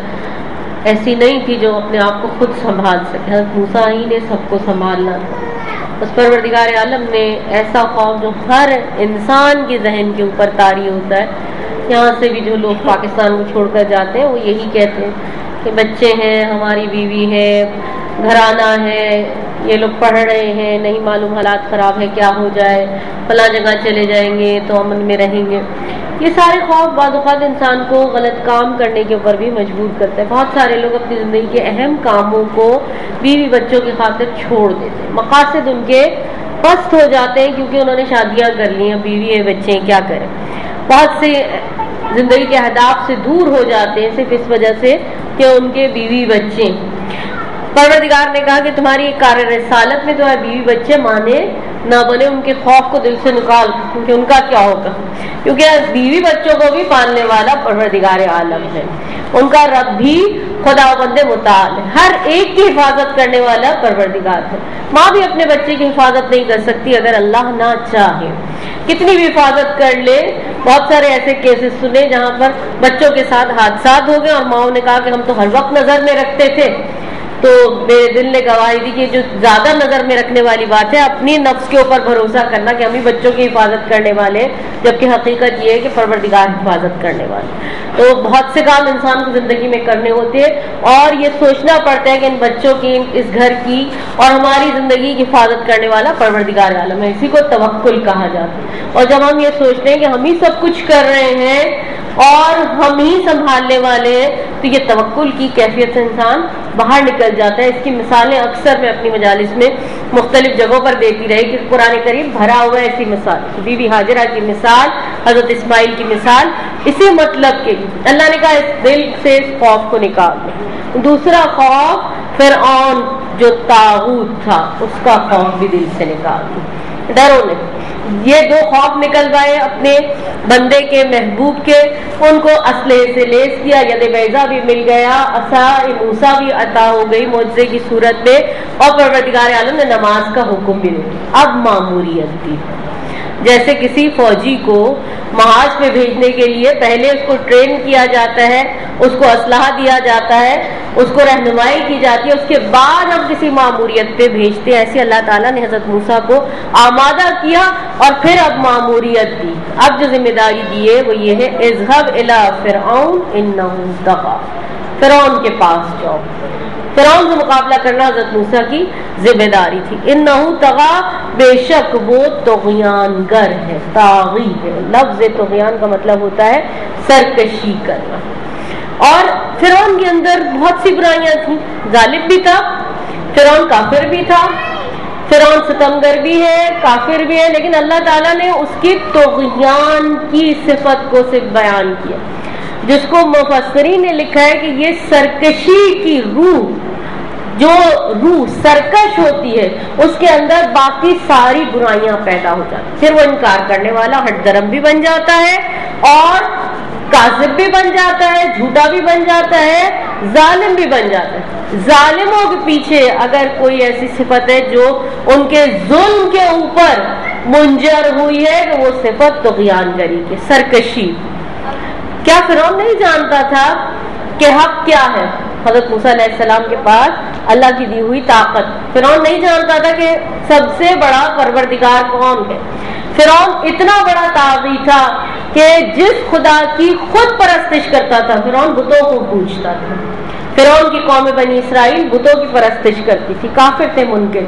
حالت ایسی نہیں تھی جو اپنے آپ کو خود سنبھال سکے. حضرت موسیٰ ہی نے سب کو سنبھالنا تھا. اس پروردگار عالم نے ایسا خوف جو ہر انسان کے ذہن کے اوپر طاری ہوتا ہے. یہاں سے بھی جو لوگ پاکستان کو چھوڑ کر جاتے ہیں وہ یہی کہتے ہیں کہ بچے ہیں، ہماری بیوی ہے، گھرانہ ہے، یہ لوگ پڑھ رہے ہیں، نہیں معلوم حالات خراب ہے، کیا ہو جائے، فلاں جگہ چلے جائیں گے تو امن میں رہیں گے. یہ سارے خوف بعض اوقات انسان کو غلط کام کرنے کے اوپر بھی مجبور کرتے ہیں. بہت سارے لوگ اپنی زندگی کے اہم کاموں کو بیوی بچوں کی خاطر چھوڑ دیتے ہیں. مقاصد ان کے پست ہو جاتے ہیں کیونکہ انہوں نے شادیاں کر لی ہیں، بیوی ہے، بچے ہیں، کیا کریں. بہت سے زندگی کے اہداف سے دور ہو جاتے ہیں صرف اس وجہ سے کہ ان کے بیوی بچے. پروردگار نے کہا کہ تمہاری ایک کار رسالت میں تمہارے بیوی بچے مانے نہ بنے، ان کے خوف کو دل سے نکال، کیونکہ ان کا کیا ہوگا، کیونکہ بیوی بچوں کو بھی پالنے والا پروردگار عالم ہے. ان کا رب بھی خداوند متعال ہے، ہر ایک کی حفاظت کرنے والا پروردگار ہے. ماں بھی اپنے بچے کی حفاظت نہیں کر سکتی اگر اللہ نہ چاہے، کتنی بھی حفاظت کر لے. بہت سارے ایسے کیسز سنے جہاں پر بچوں کے ساتھ حادثات ہو گئے اور ماؤں نے کہا کہ ہم تو ہر وقت نظر میں رکھتے تھے. تو میرے دل نے گواہی دی کہ جو زیادہ نظر میں رکھنے والی بات ہے اپنی نفس کے اوپر بھروسہ کرنا کہ ہم ہی بچوں کی حفاظت کرنے والے، جبکہ حقیقت یہ ہے کہ پروردگار حفاظت کرنے والے. تو بہت سے کام انسان کو زندگی میں کرنے ہوتے ہیں اور یہ سوچنا پڑتا ہے کہ ان بچوں کی، اس گھر کی اور ہماری زندگی کی حفاظت کرنے والا پروردگار عالم ہے. اسی کو توکل کہا جاتا ہے. اور جب ہم یہ سوچتے ہیں کہ ہم ہی سب کچھ کر رہے ہیں اور ہم ہی سنبھالنے والے ہیں تو یہ توکل کی کیفیت سے انسان باہر نکل جاتا ہے. اس کی مثالیں اکثر میں اپنی مجالس میں مختلف جگہوں پر دیتی رہی کہ قرآن کریم بھرا ہوا ہے ایسی مثال. بی بی ہاجرہ کی مثال، حضرت اسماعیل کی مثال، اسی مطلب کے لیے اللہ نے کہا اس دل سے اس خوف کو نکال دو. دوسرا خوف فرعون جو طاغوت تھا اس کا خوف بھی دل سے نکال دو. ڈرو نہیں. یہ دو خوف نکل گئے اپنے بندے کے، محبوب کے. ان کو اسلحے سے لیس کیا، ید بیضا بھی مل گیا، عصا موسیٰ بھی عطا ہو گئی معجزے کی صورت میں، اور پروردگار عالم نے نماز کا حکم بھی دے دیا. اب معموریت دی. جیسے کسی فوجی کو محاذ پہ بھیجنے کے لیے پہلے اس کو ٹرین کیا جاتا ہے، اس کو اسلحہ دیا جاتا ہے، اس کو رہنمائی کی جاتی ہے، اس کے بعد ہم کسی معموریت پہ بھیجتے ہیں. ایسے اللہ تعالیٰ نے حضرت موسیٰ کو آمادہ کیا اور پھر اب معموریت دی. اب جو ذمہ داری دی ہے وہ یہ ہے اذهب الى فرعون انه طغى. فرعون کے پاس جاؤ. فرعون سے مقابلہ کرنا حضرت موسیٰ کی ذمہ داری تھی. انه طغى، بے شک وہ طغیان گر ہے، طاغی ہے. لفظ طغیان کا مطلب ہوتا ہے سرکشی کرنا. اور فرعون کے اندر بہت سی برائیاں تھیں، ظالم بھی تھا، فرعون کافر بھی تھا، فرعون ستمگر بھی ہے، کافر بھی ہے، لیکن اللہ تعالیٰ نے اس کی طغیان کی صفت کو صرف بیان کیا، جس کو مفسرین نے لکھا ہے کہ یہ سرکشی کی روح، جو روح سرکش ہوتی ہے اس کے اندر باقی ساری برائیاں پیدا ہو جاتی، پھر وہ انکار کرنے والا ہٹ درم بھی بن جاتا ہے اور کاذب بھی بن جاتا ہے، جھوٹا بھی بن جاتا ہے، ظالم بھی بن جاتا ہے۔ ظالموں کے پیچھے اگر کوئی ایسی صفت ہے جو ان کے ظلم کے اوپر منجر ہوئی ہے کہ وہ صفت طغیان گری کی، سرکشی۔ کیا فرعون نہیں جانتا تھا کہ حق کیا ہے؟ حضرت موسیٰ علیہ السلام کے پاس اللہ کی دی ہوئی طاقت، فرعون نہیں جانتا تھا کہ سب سے بڑا پروردگار کون ہے۔ فرعون اتنا بڑا طاغی تھا کہ جس خدا کی خود پرستش کرتا تھا فرعون بتوں کو پوجتا تھا۔ فرعون کی قوم بنی اسرائیل بتوں کی پرستش کرتی تھی، کافر تھے، منکر۔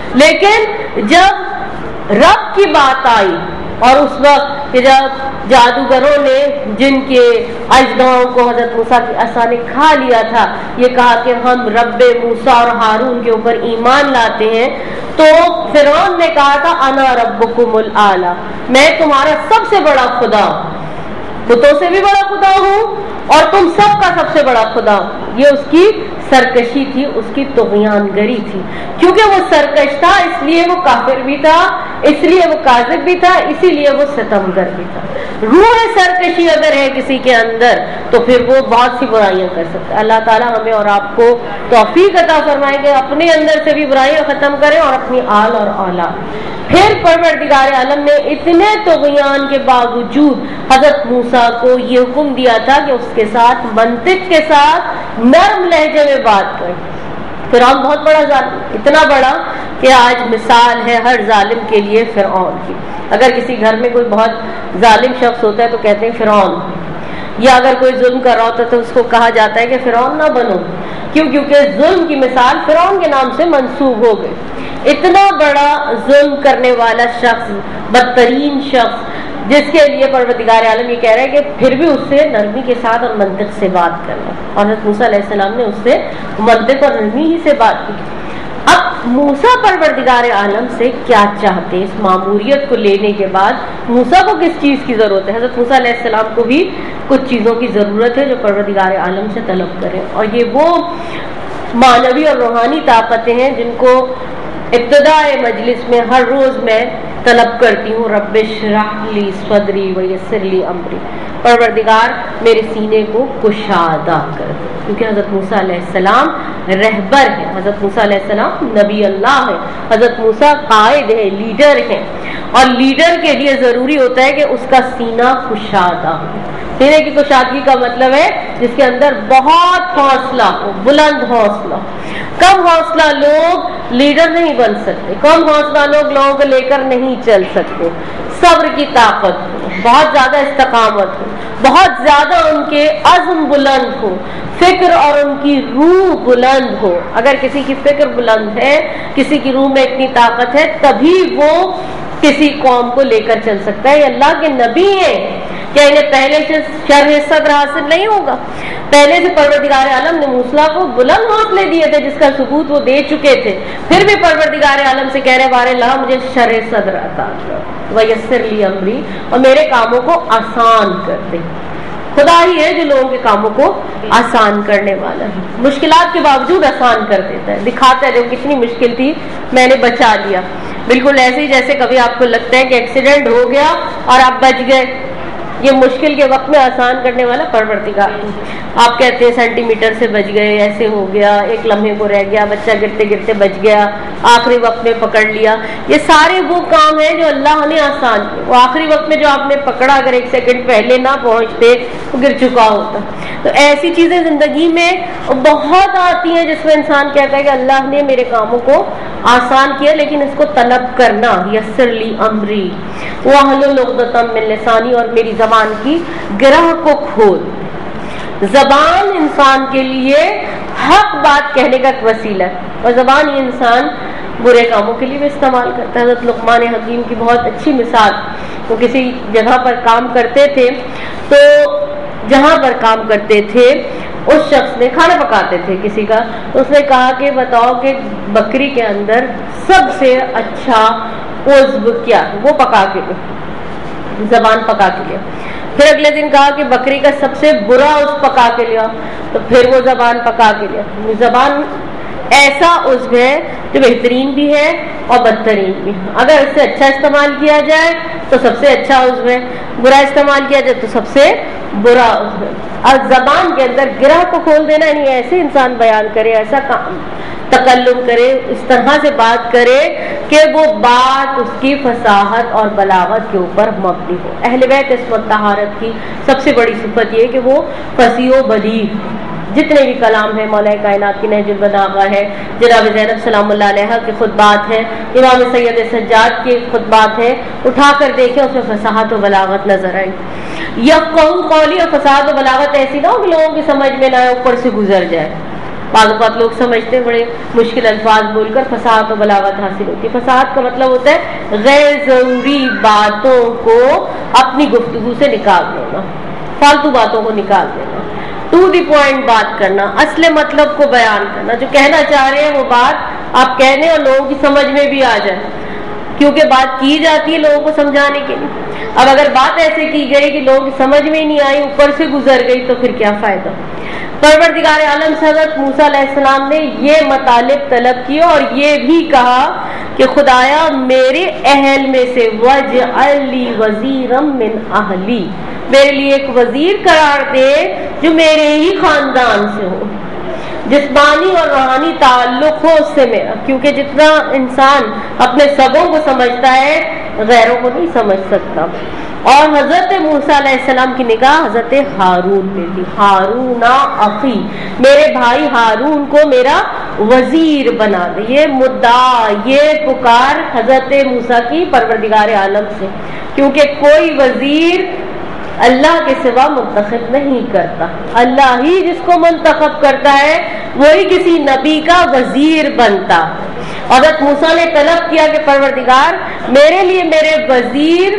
لیکن جب رب کی بات آئی اور اس وقت کہ جب جادوگروں نے جن کے اژدھاؤں کو حضرت موسیٰ کی عصا نے کھا لیا تھا، یہ کہا کہ ہم رب موسیٰ اور ہارون کے اوپر ایمان لاتے ہیں، تو فرعون نے کہا تھا انا ربکم الاعلی، میں تمہارا سب سے بڑا خدا ہوں، بتوں سے بھی بڑا خدا ہوں اور تم سب کا سب سے بڑا خدا ہوں۔ یہ اس کی سرکشی تھی، اس کی طغیان گری تھی، کیونکہ وہ سرکش تھا اس لیے وہ کافر بھی تھا، اس لیے وہ کاذب بھی تھا، اسی لیے وہ ستمگر بھی تھا۔ روح سرکشی اگر ہے کسی کے اندر تو پھر وہ بہت سی برائیاں کر سکتا ہے۔ اللہ تعالیٰ ہمیں اور آپ کو توفیق عطا فرمائے کہ اپنے اندر سے بھی برائیاں ختم کریں اور اپنی آل اور اولاد۔ پھر پروردگار عالم نے اتنے طغیان کے باوجود حضرت موسیٰ کو یہ حکم دیا تھا کہ اس کے ساتھ منطق کے ساتھ نرم لہجے میں بات کریں۔ فرعون بہت بڑا ظالم، اتنا بڑا کہ آج مثال ہے ہر ظالم کے لیے فرعون کی۔ اگر کسی گھر میں کوئی بہت ظالم شخص ہوتا ہے تو کہتے ہیں فرعون، یا اگر کوئی ظلم کر رہا ہوتا ہے تو اس کو کہا جاتا ہے کہ فرعون نہ بنو، کیوں؟ کیونکہ ظلم کی مثال فرعون کے نام سے منسوب ہو گئی۔ اتنا بڑا ظلم کرنے والا شخص، بدترین شخص، جس کے لیے پروردگار عالم یہ کہہ رہا ہے کہ پھر بھی اس سے نرمی کے ساتھ اور منطق سے بات کرنا، اور حضرت موسیٰ علیہ السلام نے اس سے منطق اور نرمی ہی سے بات کی۔ اب موسیٰ پروردگار عالم سے کیا چاہتے ہیں؟ اس ماموریت کو لینے کے بعد موسیٰ کو کس چیز کی ضرورت ہے؟ حضرت موسیٰ علیہ السلام کو بھی کچھ چیزوں کی ضرورت ہے جو پروردگار عالم سے طلب کریں، اور یہ وہ معنوی اور روحانی طاقتیں ہیں جن کو ابتدائے مجلس میں ہر روز میں طلب کرتی ہوں، رب اشرح لی صدری ویسر لی امری، پروردگار میرے سینے کو کشادہ کر دے، کیونکہ حضرت موسیٰ علیہ السلام رہبر ہے، حضرت موسیٰ علیہ السلام نبی اللہ ہے، حضرت موسیٰ قائد ہے، لیڈر ہے، اور لیڈر کے لیے ضروری ہوتا ہے کہ اس کا سینہ کشادہ ہو۔ سینے کی کشادگی کا مطلب ہے جس کے اندر بہت حوصلہ ہو، بلند حوصلہ۔ کم حوصلہ لوگ لیڈر نہیں بن سکتے، کم حوصلہ لوگ لوگوں کو لے کر نہیں چل سکتے۔ صبر کی طاقت ہو، بہت زیادہ استقامت ہو، بہت زیادہ ان کے عزم بلند ہو، فکر اور ان کی روح بلند ہو۔ اگر کسی کی فکر بلند ہے، کسی کی روح میں اتنی طاقت ہے، تبھی وہ کسی قوم کو لے کر چل سکتا ہے۔ یہ اللہ کے نبی ہیں، کیا انہیں پہلے سے شرح صدر حاصل نہیں ہوگا؟ پہلے سے پروردگار عالم نے موسیٰ کو بلند حوصلے دیے تھے جس کا ثبوت وہ دے چکے تھے، پھر بھی پروردگار عالم سے کہہ رہے بار اللہ مجھے شرح صدر عطا کر ویسر لی امری، اور میرے کاموں کو آسان کر دے۔ خدا ہی ہے جو لوگوں کے کاموں کو آسان کرنے والا ہے، مشکلات کے باوجود آسان کر دیتا ہے، دکھاتا ہے جو کتنی مشکل تھی میں نے بچا لیا۔ بالکل ایسے ہی جیسے کبھی آپ کو لگتا ہے کہ ایکسیڈنٹ ہو گیا اور آپ بچ گئے، یہ مشکل کے وقت میں آسان کرنے والا پروردگار۔ آپ کہتے ہیں سینٹی میٹر سے بچ گئے، ایسے ہو گیا، ایک لمحے کو رہ گیا، بچہ گرتے گرتے بچ گیا، آخری وقت میں پکڑ لیا، یہ سارے وہ کام ہیں جو اللہ نے آسان کیے۔ وہ آخری وقت میں جو آپ نے پکڑا اگر ایک سیکنڈ پہلے نہ پہنچتے تو گر چکا ہوتا۔ تو ایسی چیزیں زندگی میں بہت آتی ہیں جس میں انسان کہتا ہے کہ اللہ نے میرے کاموں کو آسان کیا، لیکن اس کو طلب کرنا، یسر لی امری واحلل عقدۃ من لسانی، اور میری زبان کی گرہ کو کھول۔ زبان انسان کے لیے حق بات کہنے کا ایک وسیلہ ہے، اور زبان یہ انسان برے کاموں کے لیے بھی استعمال کرتا ہے۔ حضرت لقمان حکیم کی بہت اچھی مثال، وہ کسی جگہ پر کام کرتے تھے، تو جہاں پر کام کرتے تھے اس شخص نے کھانا پکاتے تھے کسی کا، اس نے کہا کہ بتاؤ کہ بکری کے اندر سب سے اچھا عضو کیا ہے، وہ پکا کے لے، زبان پکا کے لیا۔ پھر اگلے دن کہا کہ بکری کا سب سے برا عضو پکا کے لیا، تو پھر وہ زبان پکا کے لیا۔ زبان ایسا عضو ہے جو بہترین بھی ہے اور بدترین بھی، اگر اس سے اچھا استعمال کیا جائے تو سب سے اچھا عضو ہے، برا استعمال کیا جائے تو سب سے برا عضو ہے۔ اور زبان کے اندر گرہ کو کھول دینا، یعنی ایسے انسان بیان کرے، ایسا کام تکلم کرے، اس طرح سے بات کرے کہ وہ بات اس کی فصاحت اور بلاغت کے اوپر مبنی ہو۔ اہل بیت عصمت طہارت کی سب سے بڑی صفت یہ کہ وہ فصیح و بلیغ، جتنے بھی کلام ہیں، مولا کائنات کی نہج البلاغہ ہے، جناب زینب سلام اللہ علیہا کے خطبات ہیں، امام سید سجاد کے خطبات ہیں، اٹھا کر دیکھیں اس میں فصاحت و بلاغت نظر آئی۔ یفقہوا قولی، اور فصاحت و بلاغت ایسی نہ ہو کہ لوگوں کی سمجھ میں نہ آئے، اوپر سے گزر جائے۔ بعض اوقات لوگ سمجھتے ہیں بڑے مشکل الفاظ بول کر فصاحت و بلاغت حاصل ہوتی ہے۔ فصاحت کا مطلب ہوتا ہے غیر ضروری باتوں کو اپنی گفتگو سے نکال دینا، فالتو باتوں کو نکال دینا، ٹو دی پوائنٹ بات کرنا، اصل مطلب کو بیان کرنا، جو کہنا چاہ رہے ہیں وہ بات آپ کہنے اور لوگوں کی سمجھ میں بھی آ جائے، کیونکہ بات کی جاتی ہے لوگوں کو سمجھانے کے لیے۔ اب اگر بات ایسے کی گئی کہ لوگوں کی سمجھ میں ہی نہیں آئی، اوپر سے گزر گئی، تو پھر کیا فائدہ۔ پروردگار عالم سے حضرت موسیٰ علیہ السلام نے یہ مطالب طلب کیا اور یہ بھی کہا کہ خدایا میرے اہل میں سے وَاجْعَلْ لِي وَزِيرًا مِّنْ أَهْلِي، میرے لیے ایک وزیر قرار دے جو میرے ہی خاندان سے ہو، جسمانی اور روحانی تعلق ہو اس سے میرا، کیونکہ جتنا انسان اپنے سبوں کو سمجھتا ہے غیروں کو نہیں سمجھ سکتا۔ اور حضرت موسیٰ علیہ السلام کی نگاہ حضرت ہارون پہ تھی، ہارون اخی، میرے بھائی ہارون کو میرا وزیر بنا دے۔ یہ مدعا، یہ پکار حضرت موسیٰ کی پروردگار عالم سے، کیونکہ کوئی وزیر اللہ کے سوا منتخب نہیں کرتا، اللہ ہی جس کو منتخب کرتا ہے وہی کسی نبی کا وزیر بنتا۔ حضرت موسیٰ نے طلب کیا کہ پروردگار میرے لیے میرے وزیر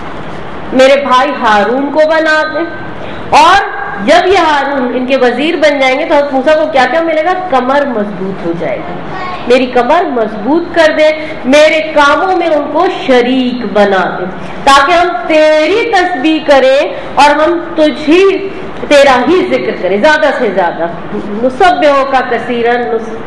میرے بھائی ہارون کو بنا دے، اور جب یہ ہارون ان کے وزیر بن جائیں گے تو حضرت موسیٰ کو کیا کیا ملے گا؟ کمر مضبوط ہو جائے گی، میری کمر مضبوط کر دے، میرے کاموں میں ان کو شریک بنا دے، تاکہ ہم تیری تسبیح کریں اور ہم تجھ ہی تیرا ہی ذکر کریں زیادہ سے زیادہ۔ نسبحو کا کثیرن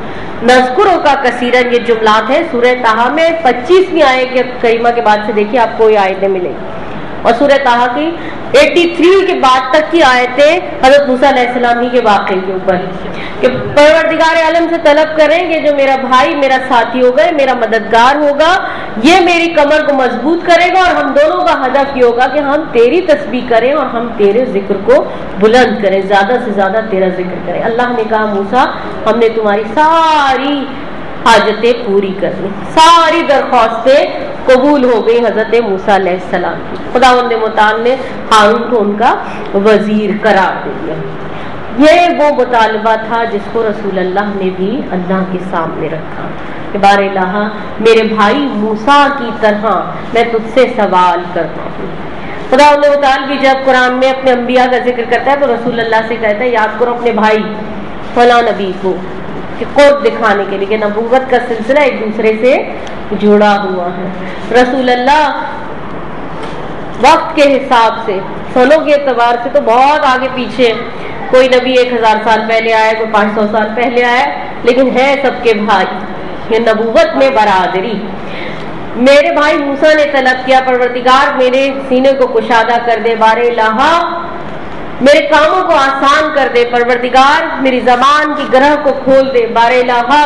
نذکرو کا کثیرن، یہ جملات ہیں سورہ طٰہٰ میں پچیسویں آیت کے کریمہ کے بعد سے دیکھیے آپ کو یہ آیتیں ملیں گی، اور سورہ طٰہٰ کی تراسی کے بعد تک کی آیتیں حضرت موسیٰ علیہ السلام ہی کے واقعے کے اوپر، کہ پروردگار عالم سے طلب کریں کہ جو میرا بھائی میرا ساتھی ہوگا، میرا مددگار ہوگا، یہ میری کمر کو مضبوط کرے گا، اور ہم دونوں کا ہدف یہ ہوگا کہ ہم تیری تسبیح کریں اور ہم تیرے ذکر کو بلند کریں، زیادہ سے زیادہ تیرا ذکر کریں۔ اللہ نے کہا موسیٰ ہم نے تمہاری ساری حاجتیں پوری کر لی، ساری درخواستیں قبول ہو گئی حضرت موسیٰ علیہ السلام کی۔ خداوند متعال نے ہارون کو ان کا وزیر قرار دے دیا۔ یہ وہ مطالبہ تھا جس کو رسول اللہ نے بھی اللہ کے سامنے رکھا کہ بار الہ میرے بھائی موسیٰ کی طرح میں تجھ سے سوال کرتا ہوں۔ خداوند متعال بھی جب قرآن میں اپنے انبیاء کا ذکر کرتا ہے تو رسول اللہ سے کہتا ہے یاد کرو اپنے بھائی فلاں نبی کو، کہ قرب دکھانے کے لیے کہ نبوت کا سلسلہ ایک دوسرے سے جڑا ہوا ہے۔ رسول اللہ وقت کے حساب سے، سنوں کے اعتبار سے تو بہت آگے پیچھے، کوئی نبی ایک ہزار سال پہلے آیا، کوئی پانچ سو سال پہلے آیا، لیکن ہے سب کے بھائی، یہ نبوت میں برادری۔ میرے بھائی موسیٰ نے طلب کیا پروردگار میرے سینے کو کشادہ کر دے، بار الہ میرے کاموں کو آسان کر دے، پروردگار میری زبان کی گرہ کو کھول دے، بار الہ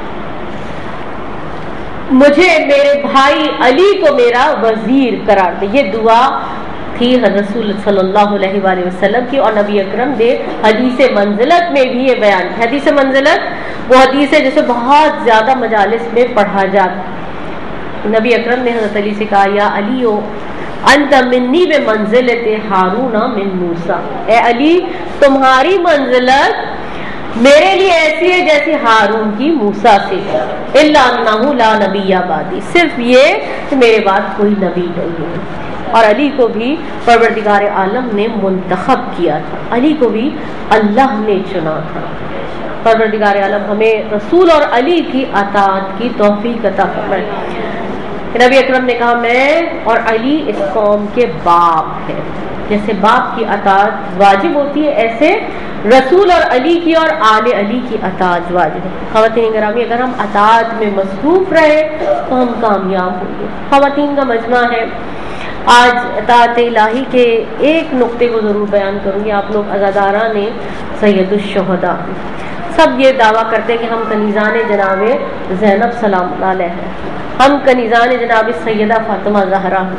مجھے میرے بھائی علی کو میرا وزیر قرار دے۔ یہ دعا تھی رسول صلی اللہ علیہ وآلہ وسلم کی، اور نبی اکرم نے حدیث منزلت میں بھی یہ بیان کیا۔ حدیث منزلت وہ حدیث ہے جسے بہت زیادہ مجالس میں پڑھا جاتا۔ نبی اکرم نے حضرت علی سے کہا یا علیو انت منی بمنزلت ہارون من موسیٰ، اے علی تمہاری منزلت میرے لیے ایسی ہے جیسے ہارون کی موسیٰ سے، الا انہ لا نبی بعدی، صرف یہ کہ میرے بعد کوئی نبی نہیں ہے۔ اور علی کو بھی پروردگار عالم نے منتخب کیا تھا، علی کو بھی اللہ نے چنا تھا۔ پروردگار عالم ہمیں رسول اور علی کی اطاعت کی توفیق عطا فرمائے۔ نبی اکرم نے کہا میں اور علی اس قوم کے باپ ہیں، جیسے باپ کی اطاعت واجب ہوتی ہے ایسے رسول اور علی کی اور آل علی کی اطاعت واجب ہے۔ خواتین گرامی، اگر ہم اطاعت میں مصروف رہے تو ہم کامیاب ہوں گے۔ خواتین کا مجمع ہے، آج اطاعت الہی کے ایک نقطے کو ضرور بیان کروں گی۔ آپ لوگ عزاداران سید الشہداء سب یہ دعویٰ کرتے ہیں کہ ہم کنیزان جناب زینب سلام اللہ علیہ ہیں، ہم کنیزان جناب سیدہ فاطمہ زہرا ہیں۔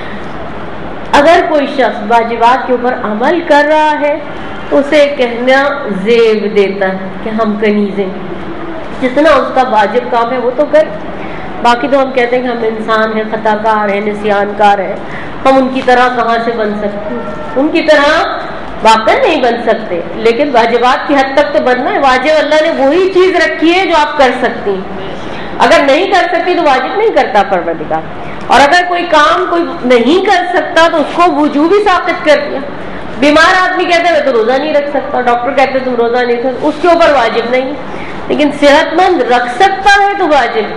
اگر کوئی شخص واجبات کے اوپر عمل کر رہا ہے تو اسے کہنا زیب دیتا ہے کہ ہم کنیزیں، جتنا اس کا واجب کام ہے وہ تو کر، باقی تو ہم کہتے ہیں کہ ہم انسان ہیں، خطا کار ہیں، نسیان کار ہیں، ہم ان کی طرح کہاں سے بن سکتے ہیں؟ ان کی طرح واقع نہیں بن سکتے، لیکن واجبات کی حد تک تو بننا ہے۔ واجب اللہ نے وہی چیز رکھی ہے جو آپ کر سکتی ہیں، اگر نہیں کر سکتی تو واجب نہیں کرتا پروردگار، اور اگر کوئی کام کوئی نہیں کر سکتا تو اس کو وجوبی ثابت کر دیا۔ بیمار آدمی کہتے ہیں میں تو روزہ نہیں رکھ سکتا، ڈاکٹر کہتے ہیں تم روزہ نہیں رکھ سکتے، اس کے اوپر واجب نہیں، لیکن صحت مند رکھ سکتا ہے تو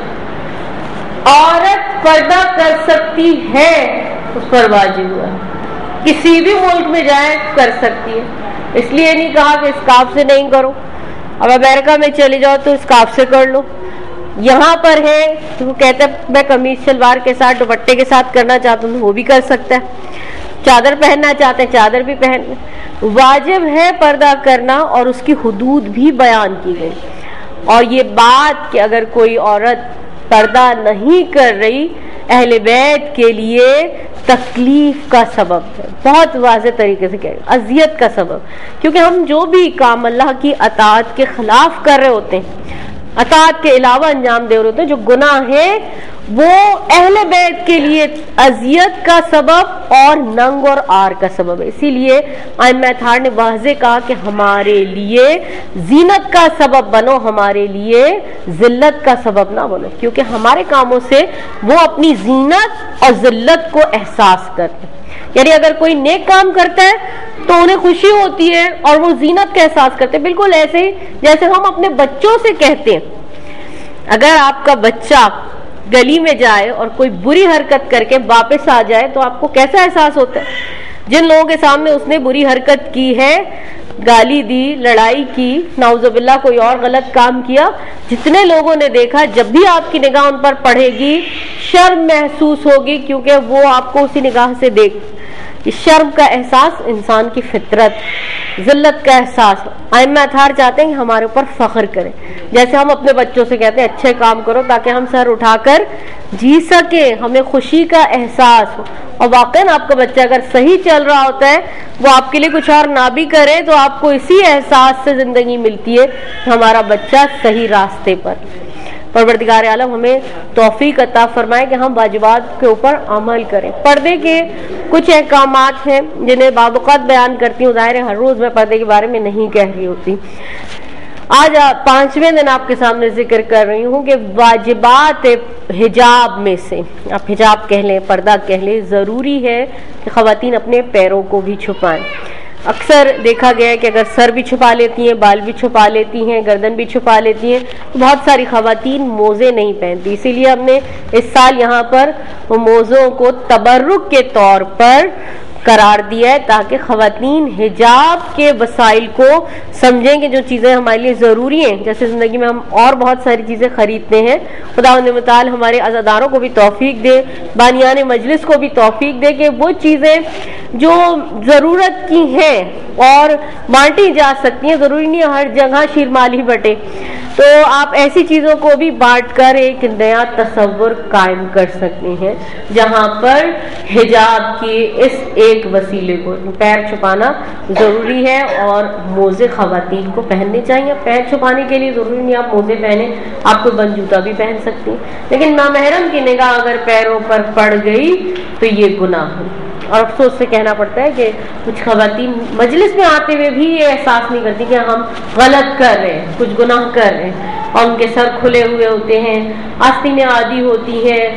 واجب۔ عورت پردہ کر سکتی ہے اس پر واجب ہوا، کسی بھی ملک میں جائے کر سکتی ہے، اس لیے نہیں کہا کہ اسکارف سے نہیں کرو، اب امریکہ میں چلے جاؤ تو اسکارف سے کر لو، یہاں پر ہے تو وہ کہتا ہے میں قمیض شلوار کے ساتھ دوپٹے کے ساتھ کرنا چاہتا ہوں، وہ بھی کر سکتا ہے، چادر پہننا چاہتے ہیں چادر بھی پہن۔ واجب ہے پردہ کرنا، اور اس کی حدود بھی بیان کی گئی، اور یہ بات کہ اگر کوئی عورت پردہ نہیں کر رہی اہل بیت کے لیے تکلیف کا سبب ہے، بہت واضح طریقے سے کہہ رہے اذیت کا سبب، کیونکہ ہم جو بھی کام اللہ کی اطاعت کے خلاف کر رہے ہوتے ہیں، اطاعت کے علاوہ انجام دے رہے ہوتے ہیں، جو گناہ ہے وہ اہل بیت کے لیے اذیت کا سبب اور ننگ اور آر کا سبب ہے۔ اسی لیے ائمہ اطہار نے واضح کہا کہ ہمارے لیے زینت کا سبب بنو، ہمارے لیے ذلت کا سبب نہ بنو، کیونکہ ہمارے کاموں سے وہ اپنی زینت اور ذلت کو احساس کرتے ہیں۔ یعنی اگر کوئی نیک کام کرتا ہے تو انہیں خوشی ہوتی ہے اور وہ زینت کا احساس کرتے ہیں، بالکل ایسے ہی جیسے ہم اپنے بچوں سے کہتے ہیں، اگر آپ کا بچہ گلی میں جائے اور کوئی بری حرکت کر کے واپس آ جائے تو آپ کو کیسا احساس ہوتا ہے؟ جن لوگوں کے سامنے اس نے بری حرکت کی ہے، گالی دی، لڑائی کی، نعوذ باللہ کوئی اور غلط کام کیا، جتنے لوگوں نے دیکھا، جب بھی آپ کی نگاہ ان پر پڑے گی شرم محسوس ہوگی، کیونکہ وہ آپ کو اسی نگاہ سے دیکھ۔ شرم کا احساس انسان کی فطرت، ذلت کا احساس ائمہ اطہار چاہتے ہیں کہ ہمارے اوپر فخر کریں، جیسے ہم اپنے بچوں سے کہتے ہیں اچھے کام کرو تاکہ ہم سر اٹھا کر جی سکیں، ہمیں خوشی کا احساس ہو۔ اور واقعاً آپ کا بچہ اگر صحیح چل رہا ہوتا ہے، وہ آپ کے لیے کچھ اور نہ بھی کرے تو آپ کو اسی احساس سے زندگی ملتی ہے کہ ہمارا بچہ صحیح راستے پر۔ پروردگار عالم ہمیں توفیق عطا فرمائے کہ ہم واجبات کے اوپر عمل کریں۔ پردے کے کچھ احکامات ہیں جنہیں بعض اوقات بیان کرتی ہوں، ظاہر ہے ہر روز میں پردے کے بارے میں نہیں کہہ رہی ہوتی، آج پانچویں دن آپ کے سامنے ذکر کر رہی ہوں کہ واجبات حجاب میں سے، آپ حجاب کہہ لیں، پردہ کہہ لیں، ضروری ہے کہ خواتین اپنے پیروں کو بھی چھپائیں۔ اکثر دیکھا گیا ہے کہ اگر سر بھی چھپا لیتی ہیں، بال بھی چھپا لیتی ہیں، گردن بھی چھپا لیتی ہیں، تو بہت ساری خواتین موزے نہیں پہنتی، اسی لیے ہم نے اس سال یہاں پر موزوں کو تبرک کے طور پر قرار دیا ہے تاکہ خواتین حجاب کے وسائل کو سمجھیں کہ جو چیزیں ہمارے لیے ضروری ہیں، جیسے زندگی میں ہم اور بہت ساری چیزیں خریدتے ہیں، خداوند متعال ہمارے عزاداروں کو بھی توفیق دے، بانیان مجلس کو بھی توفیق دے کہ وہ چیزیں جو ضرورت کی ہیں اور بانٹی جا سکتی ہیں، ضروری نہیں ہر جگہ شیرمال ہی بٹے، تو آپ ایسی چیزوں کو بھی بانٹ کر ایک نیا تصور قائم کر سکتے ہیں جہاں پر حجاب کی اس ایک وسیلے کو، پیر چھپانا ضروری ہے اور موزے خواتین کو پہننے چاہیے۔ پیر چھپانے کے لیے ضروری نہیں آپ موزے پہنیں، آپ کوئی بند جوتا بھی پہن سکتی ہیں، لیکن نامحرم کی نگاہ اگر پیروں پر پڑ گئی تو یہ گناہ ہے۔ اور افسوس سے کہنا پڑتا ہے کہ کچھ خواتین مجلس میں آتے ہوئے بھی یہ احساس نہیں کرتی کہ ہم غلط کر رہے ہیں، کچھ گناہ کر رہے ہیں، اور ان کے سر کھلے ہوئے ہوتے ہیں، آستینیں عادی ہوتی ہیں،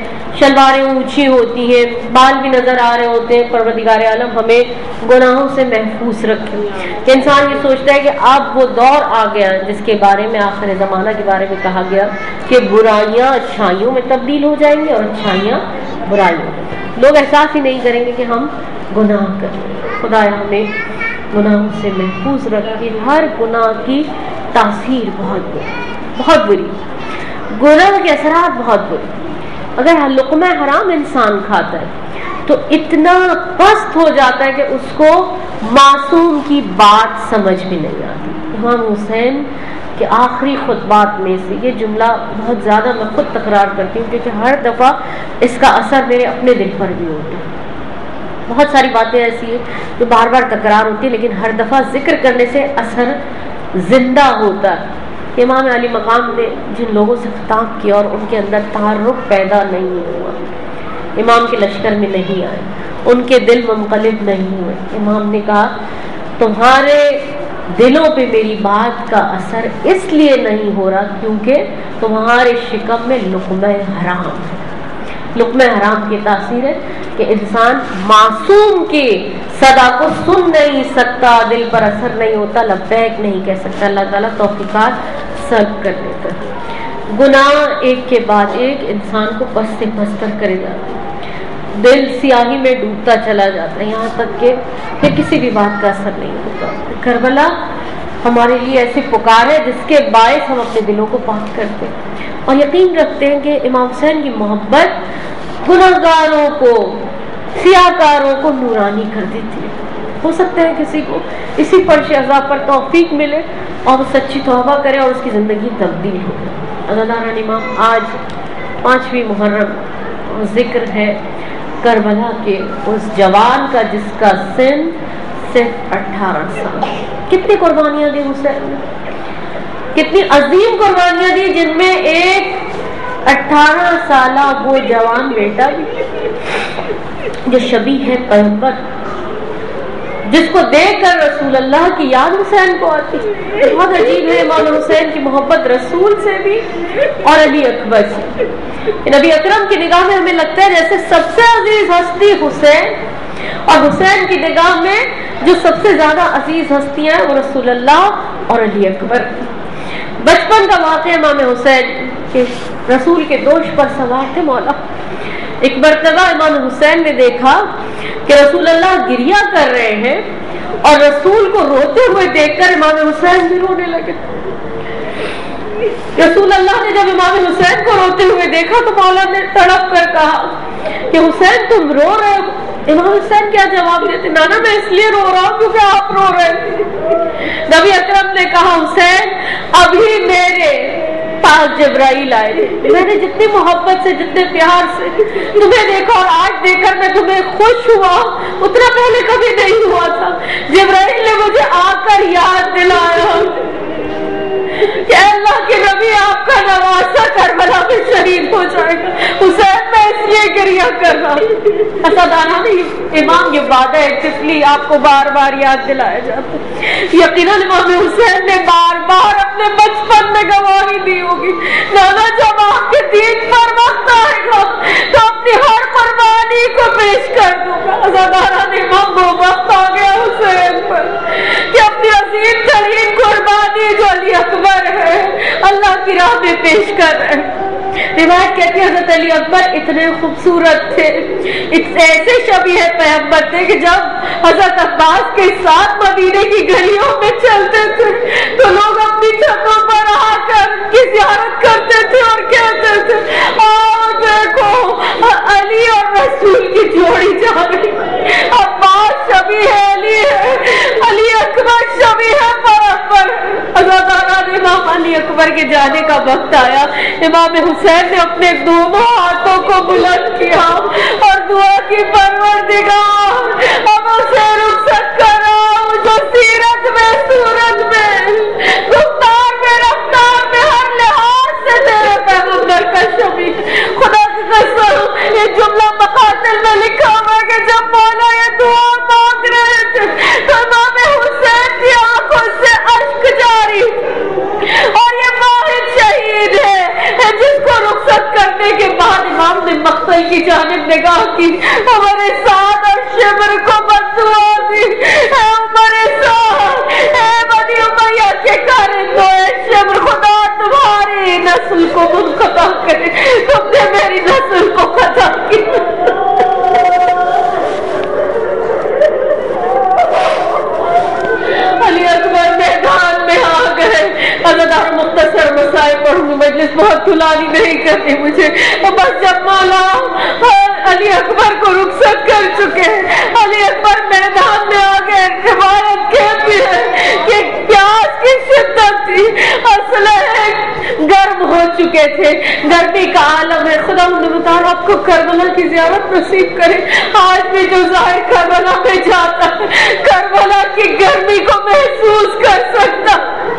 شلواریں اونچی ہوتی ہیں، بال بھی نظر آ رہے ہوتے ہیں۔ پروردگار عالم ہمیں گناہوں سے محفوظ رکھے کہ انسان یہ سوچتا ہے کہ اب وہ دور آ گیا جس کے بارے میں آخر زمانہ کے بارے میں کہا گیا کہ برائیاں اچھائیوں میں تبدیل ہو جائیں گی اور اچھائیاں برائیوں میں۔ لوگ احساس ہی نہیں کریں گے کہ ہم گناہ کریں۔ خدایا ہمیں گناہوں سے محفوظ رکھے۔ ہر گناہ کی تاثیر بہت بری بہت بری گناہ کے اثرات بہت بری۔ اگر لقمہ حرام انسان کھاتا ہے تو اتنا پست ہو جاتا ہے کہ اس کو معصوم کی بات سمجھ بھی نہیں آتی۔ امام حسین کے آخری خطبات میں سے یہ جملہ بہت زیادہ میں خود تکرار کرتی ہوں کیونکہ ہر دفعہ اس کا اثر میرے اپنے دل پر بھی ہوتا ہے۔ بہت ساری باتیں ایسی ہیں جو بار بار تکرار ہوتی ہیں لیکن ہر دفعہ ذکر کرنے سے اثر زندہ ہوتا ہے۔ امام علی مقام نے جن لوگوں سے خطاب کیا اور ان کے اندر تعارف پیدا نہیں ہوا، امام کے لشکر میں نہیں آئے، ان کے دل منقلب نہیں ہوئے۔ امام نے کہا تمہارے دلوں پہ میری بات کا اثر اس لیے نہیں ہو رہا کیونکہ تمہارے شکم میں لقمہ حرام ہے۔ لقمہ حرام کی تاثیر ہے کہ انسان معصوم کے صدا کو سن نہیں سکتا، دل پر اثر نہیں ہوتا، لبیک نہیں کہہ سکتا۔ اللہ تعالیٰ توفیقات سب کر دیتا ہے۔ گناہ ایک کے بعد ایک انسان کو پست پستر کرے جاتا ہے، دل سیاہی میں ڈوبتا چلا جاتا ہے، یہاں تک کہ پھر کسی بھی بات کا اثر نہیں ہوتا۔ کربلا ہمارے لیے ایسی پکار ہے جس کے باعث ہم اپنے دلوں کو پاک کرتے ہیں اور یقین رکھتے ہیں کہ امام حسین کی محبت گنہگاروں کو، سیاہ کاروں کو نورانی کر دیتی ہے۔ ہو سکتا ہے کسی کو اسی فرش عذاب پر توفیق ملے اور وہ سچی توبہ کرے اور اس کی زندگی تبدیل ہو۔ عزاداران امام، آج پانچویں محرم ذکر ہے کربلا کے اس جوان کا جس کا سن صرف اٹھارہ سال۔ کتنی قربانیاں دی حسین نے، کتنی عظیم قربانیاں دی، جن میں ایک اٹھارہ سالہ وہ جوان بیٹا بھی جو شبیہ ہے پیغمبر، جس کو دیکھ کر رسول اللہ کی یاد حسین کو آتی۔ بہت عجیب ہے امام حسین کی محبت رسول سے بھی اور علی اکبر سے۔ نبی اکرم کی نگاہ میں ہمیں لگتا ہے جیسے سب سے عزیز ہستی حسین اور حسین کی نگاہ میں جو سب سے زیادہ عزیز ہستیاں ہیں وہ رسول اللہ اور علی اکبر۔ بچپن کا واقعہ امام حسین کے رسول کے دوش پر سوار تھے مولا۔ ایک مرتبہ امام حسین نے دیکھا کہ رسول اللہ گریہ کر رہے ہیں اور رسول کو روتے ہوئے دیکھ کر امام حسین بھی رونے لگے۔ رسول اللہ نے جب امام حسین کو روتے ہوئے دیکھا تو مولا نے تڑپ کر کہا کہ حسین تم رو رہے ہو؟ امام حسین کیا جواب دیتے؟ نانا میں اس لیے رو رہا ہوں کیونکہ آپ رو رہے تھے۔ نبی اکرم نے کہا حسین ابھی میرے پاس جبرائیل آئے، میں نے جتنی محبت سے جتنے پیار سے تمہیں دیکھا اور آج دیکھ کر میں تمہیں خوش ہوا اتنا پہلے کبھی نہیں ہوا تھا۔ جبرائیل نے مجھے آ کر یاد دلایا کہ اللہ کے نبی آپ کا نواسا کربلا میں شہید ہو جائے گا۔ حسین میں اس لیے گریہ کر رہا ہوں۔ اسدانہ نے امام یہ وعدہ طفلی آپ کو بار بار یاد دلایا جاتا ہے۔ یقیناً امام حسین نے بار بار اپنے بچپن میں گواہی دی ہوگی، نانا جب آپ کے دین پر وقت آئے گا تو اپنی ہر قربانی کو پیش کر دوں گا۔ اسدانہ نے امام وہ وقت آ گیا حسین پر کہ اپنی عظیم ترین قربانی جو علی اکبر ہے اللہ کی راہ میں پیش کر رہے ہیں۔ روایت کہتی ہے حضرت علی اکبر اتنے خوبصورت تھے، ایسے شبیہ پیغمبر تھے کہ جب حضرت عباس کے ساتھ مدینے کی گلیوں میں چلتے تھے تو لوگ اپنی چھتوں پر آ کر کی زیارت کرتے تھے اور کہتے تھے آؤ دیکھو علی اور رسول کی جوڑی جا رہی، عباس شبیہ علی ہے، علی اکبر شبیہ پیغمبر ہے۔ امام علی اکبر کے جانے کا وقت آیا، امام حسین نے اپنے دونوں ہاتھوں کو بلند کیا اور دعا کی پروردگار اب اسے رخصت کراؤ جو سیرت میں صورت میں گفتار میں رفتار میں ہر لحاظ سے تیرے پیغمبر کا شبیہ۔ خدا کی قسم یہ جملہ مقاتل میں لکھا ہوا ہے کہ جب مولا یہ دعا مانگ رہے تھے تو امام حسین کی آنکھوں سے اشک جاری اور یہ واحد شہید ہے جس کو رخصت کرنے کے بعد امام نے مقتل علی کی جانب نگاہ کی، ہمارے ساتھ اور شبر کو بددعا دی، اے عمر ساتھ، اے بنی امیہ کے کارندوں، اے شبر خدا تمہاری نسل کو منقطع کرے، تم نے میری نسل کو قطع کی۔ علی اکبر میدان میں آ گئے۔ حضرت مختصر مسائل پڑھوں گی، مجلس بہت طولانی نہیں کرنی مجھے، بس جب مولا علی اکبر کو رخصت کر چکے، علی اکبر میدان میں آ گئے۔ روایت کہتی ہے کہ پیاس کی شدت تھی، اسلحے گرم ہو چکے تھے، گرمی کا عالم ہے۔ خدا تعالیٰ آپ کو کربلا کی زیارت نصیب کرے۔ آج بھی جو ظاہر کربلا میں جاتا ہے، کربلا کی گرمی کو محسوس کر سکتا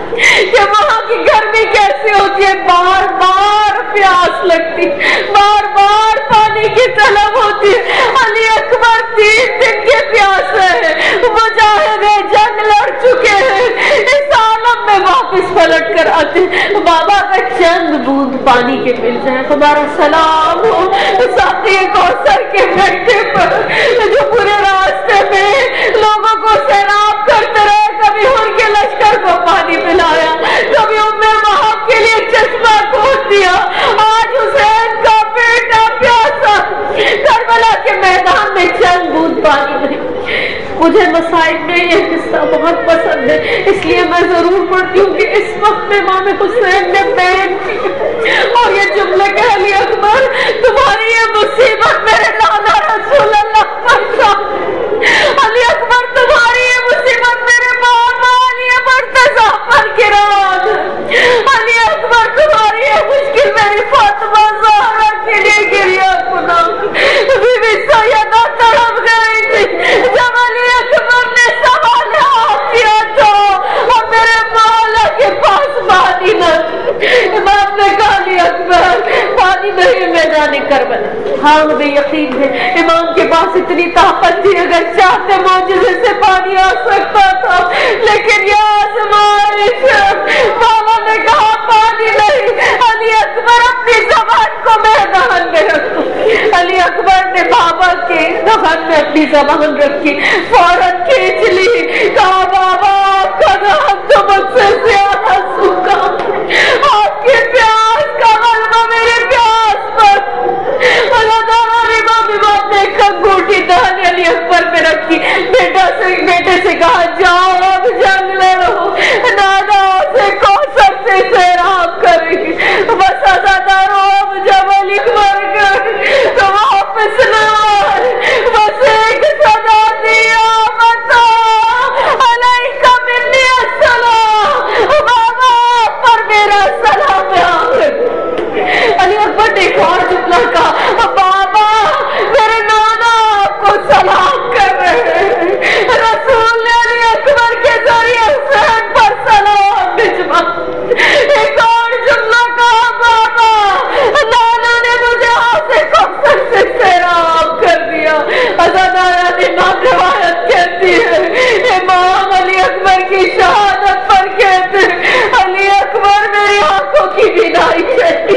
کہ وہاں کی گرمی کیسے ہوتی ہے۔ بار بار پیاس لگتی، بار بار پانی کی طلب ہوتی ہے۔ علی اکبر تین دن کے پیاسے ہیں، مجاہد جنگ لڑ چکے ہیں، اس عالم میں واپس پلٹ کر آتے۔ بابا کا چند بوند پانی کے مل جائے، ہمارا سلام ہو ساتھی کوثر کے گھٹے پر جو پورے راستے میں لوگوں کو سیراب کرتے رہے، کبھی ان کے لشکر کو پانی پلایا، کبھی ام وہاب کے لیے چشمہ کھود دیا، آج حسین کا بیٹا پیاسا کربلا کے میدان میں چند بوند پانی نہیں۔ مجھے مسائل میں یہ قصہ بہت پسند ہے، اس لیے میں ضرور پڑھتی ہوں کہ اس وقت میں امام حسین نے بین کی اور یہ جملے کہ علی اکبر تمہاری یہ مصیبت میرے نانا رسول اللہ پر شامل، علی اکبر تمہاری یہ مصیبت میرے بابا علی مرتضیٰ پر گران، علی اکبر تمہاری یہ مشکل میری فاطمہ زہرا کے لیے گریا کنا۔ بی بی سیدہ تڑپ گئی تھی جب علی اکبر نے سوال عافیہ تھا اور میرے مولا کے پاس پانی نہ تھا۔ امام نے کہا علی اکبر پانی نہیں میدان کربلا۔ ہاں ہمیں یقین ہے امام کے پاس اتنی طاقت تھی، اگر چاہتے معجزے سے پانی آ سکتا تھا، لیکن یہ آزمائش ہے۔ بابا نے کہا پانی نہیں، علی اکبر اپنی زبان کو میدان میں رکھو۔ علی اکبر نے بابا کے زبان میں اپنی زبان رکھی، فوراً کھینچ لی، کہا بابا آپ کا دہن تو مجھ سے زیادہ سوکھا، آپ کی پیاس کا غلبہ میری پیاس پر۔ اللہ تعالیٰ نے امام نے ایک انگوٹھی دہن علی اکبر میں رکھی، بیٹا سے بیٹے سے کہا جاؤ اب جنگ لڑو، نادا سے کوثر سے سیراب کریں گے، بس ازادارو اب جب علی اکبر کر تو واپس نہ آئے، بس ایک صدا دیا بتا علیکہ منی السلام، بابا پر میرا سلام ہے۔ علی اکبر نے ایک اور جملہ کہا، بابا میرے نانا آپ کو سلام کر رہے ہیں، رسول نے علی اکبر کے ذریعے حسین پر سلام بھجوا۔ ایک اور جملہ کہا، بابا نانا نے مجھے ہاتھ سے کوثر سے سیراب کر دیا۔ ازادارہ امام روایت کہتی ہے امام علی اکبر کی شہادت پر کہتے ہیں علی اکبر میری آنکھوں کی بینائی چلی،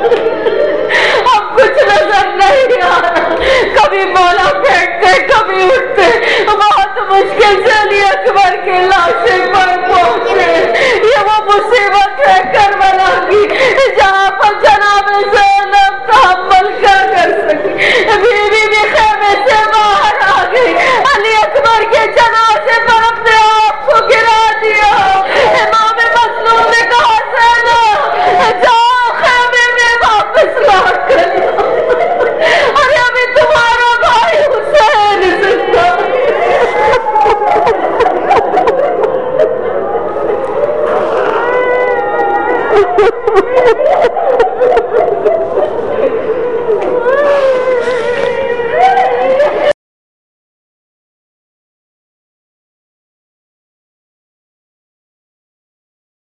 اب کچھ نظر نہیں آ رہا، کبھی مولا بیٹھتے کبھی اٹھتے، بہت مشکل سے علی اکبر کے لاشے پر پہنچے۔ یہ وہ مصیبت ہے کربلا کی جہاں پر جناب زینب تحمل کیا کر سکی، بیوی بھی خیمے سے باہر آ گئی، علی اکبر کے جنازے پر اپنے آپ کو گرا دیا۔ امام مظلوم نے کہا زینب جاؤ خیمے میں واپس لوٹ کر، ارے ابھی تمہارا بھائی حسین زندہ۔